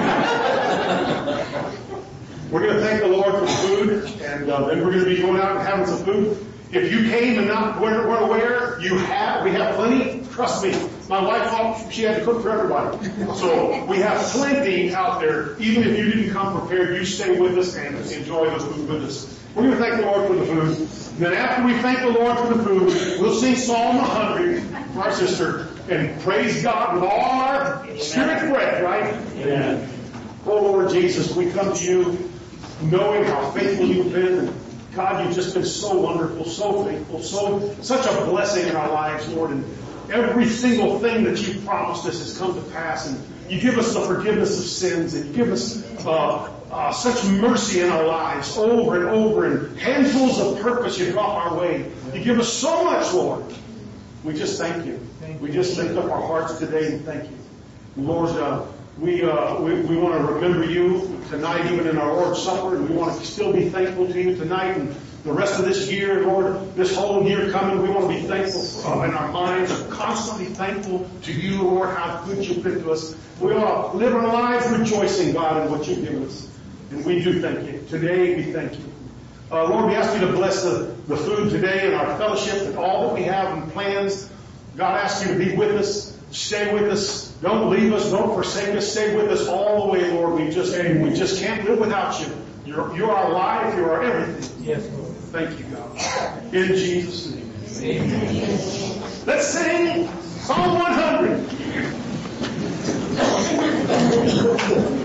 We're going to thank the Lord for the food, and then we're going to be going out and having some food. If you came and weren't aware, we have plenty. Trust me, my wife thought she had to cook for everybody. So we have plenty out there. Even if you didn't come prepared, you stay with us and enjoy the food with us. We're going to thank the Lord for the food. Then after we thank the Lord for the food, we'll sing Psalm 100 for our sister and praise God with all our spirit breath, right? Amen. Oh Lord Jesus, we come to you knowing how faithful you've been. And God, you've just been so wonderful, so faithful, such a blessing in our lives, Lord. And every single thing that you've promised us has come to pass. And you give us the forgiveness of sins, and you give us such mercy in our lives over and over, and handfuls of purpose you drop our way. You give us so much, Lord. We just thank you. We just lift up our hearts today and thank you. Lord, we want to remember you tonight, even in our Lord's Supper, and we want to still be thankful to you tonight and the rest of this year, Lord, this whole year coming. We want to be thankful in our minds, and constantly thankful to you, Lord, how good you've been to us. We want to live our lives rejoicing, God, in what you've given us. And we do thank you. Today, we thank you. Lord, we ask you to bless the food today and our fellowship and all that we have and plans. God asks you to be with us. Stay with us. Don't leave us. Don't forsake us. Stay with us all the way, Lord. We just can't live without you. You're our life. You're our everything. Yes, Lord. Thank you, God. In Jesus' name. Amen. Let's sing Psalm 100.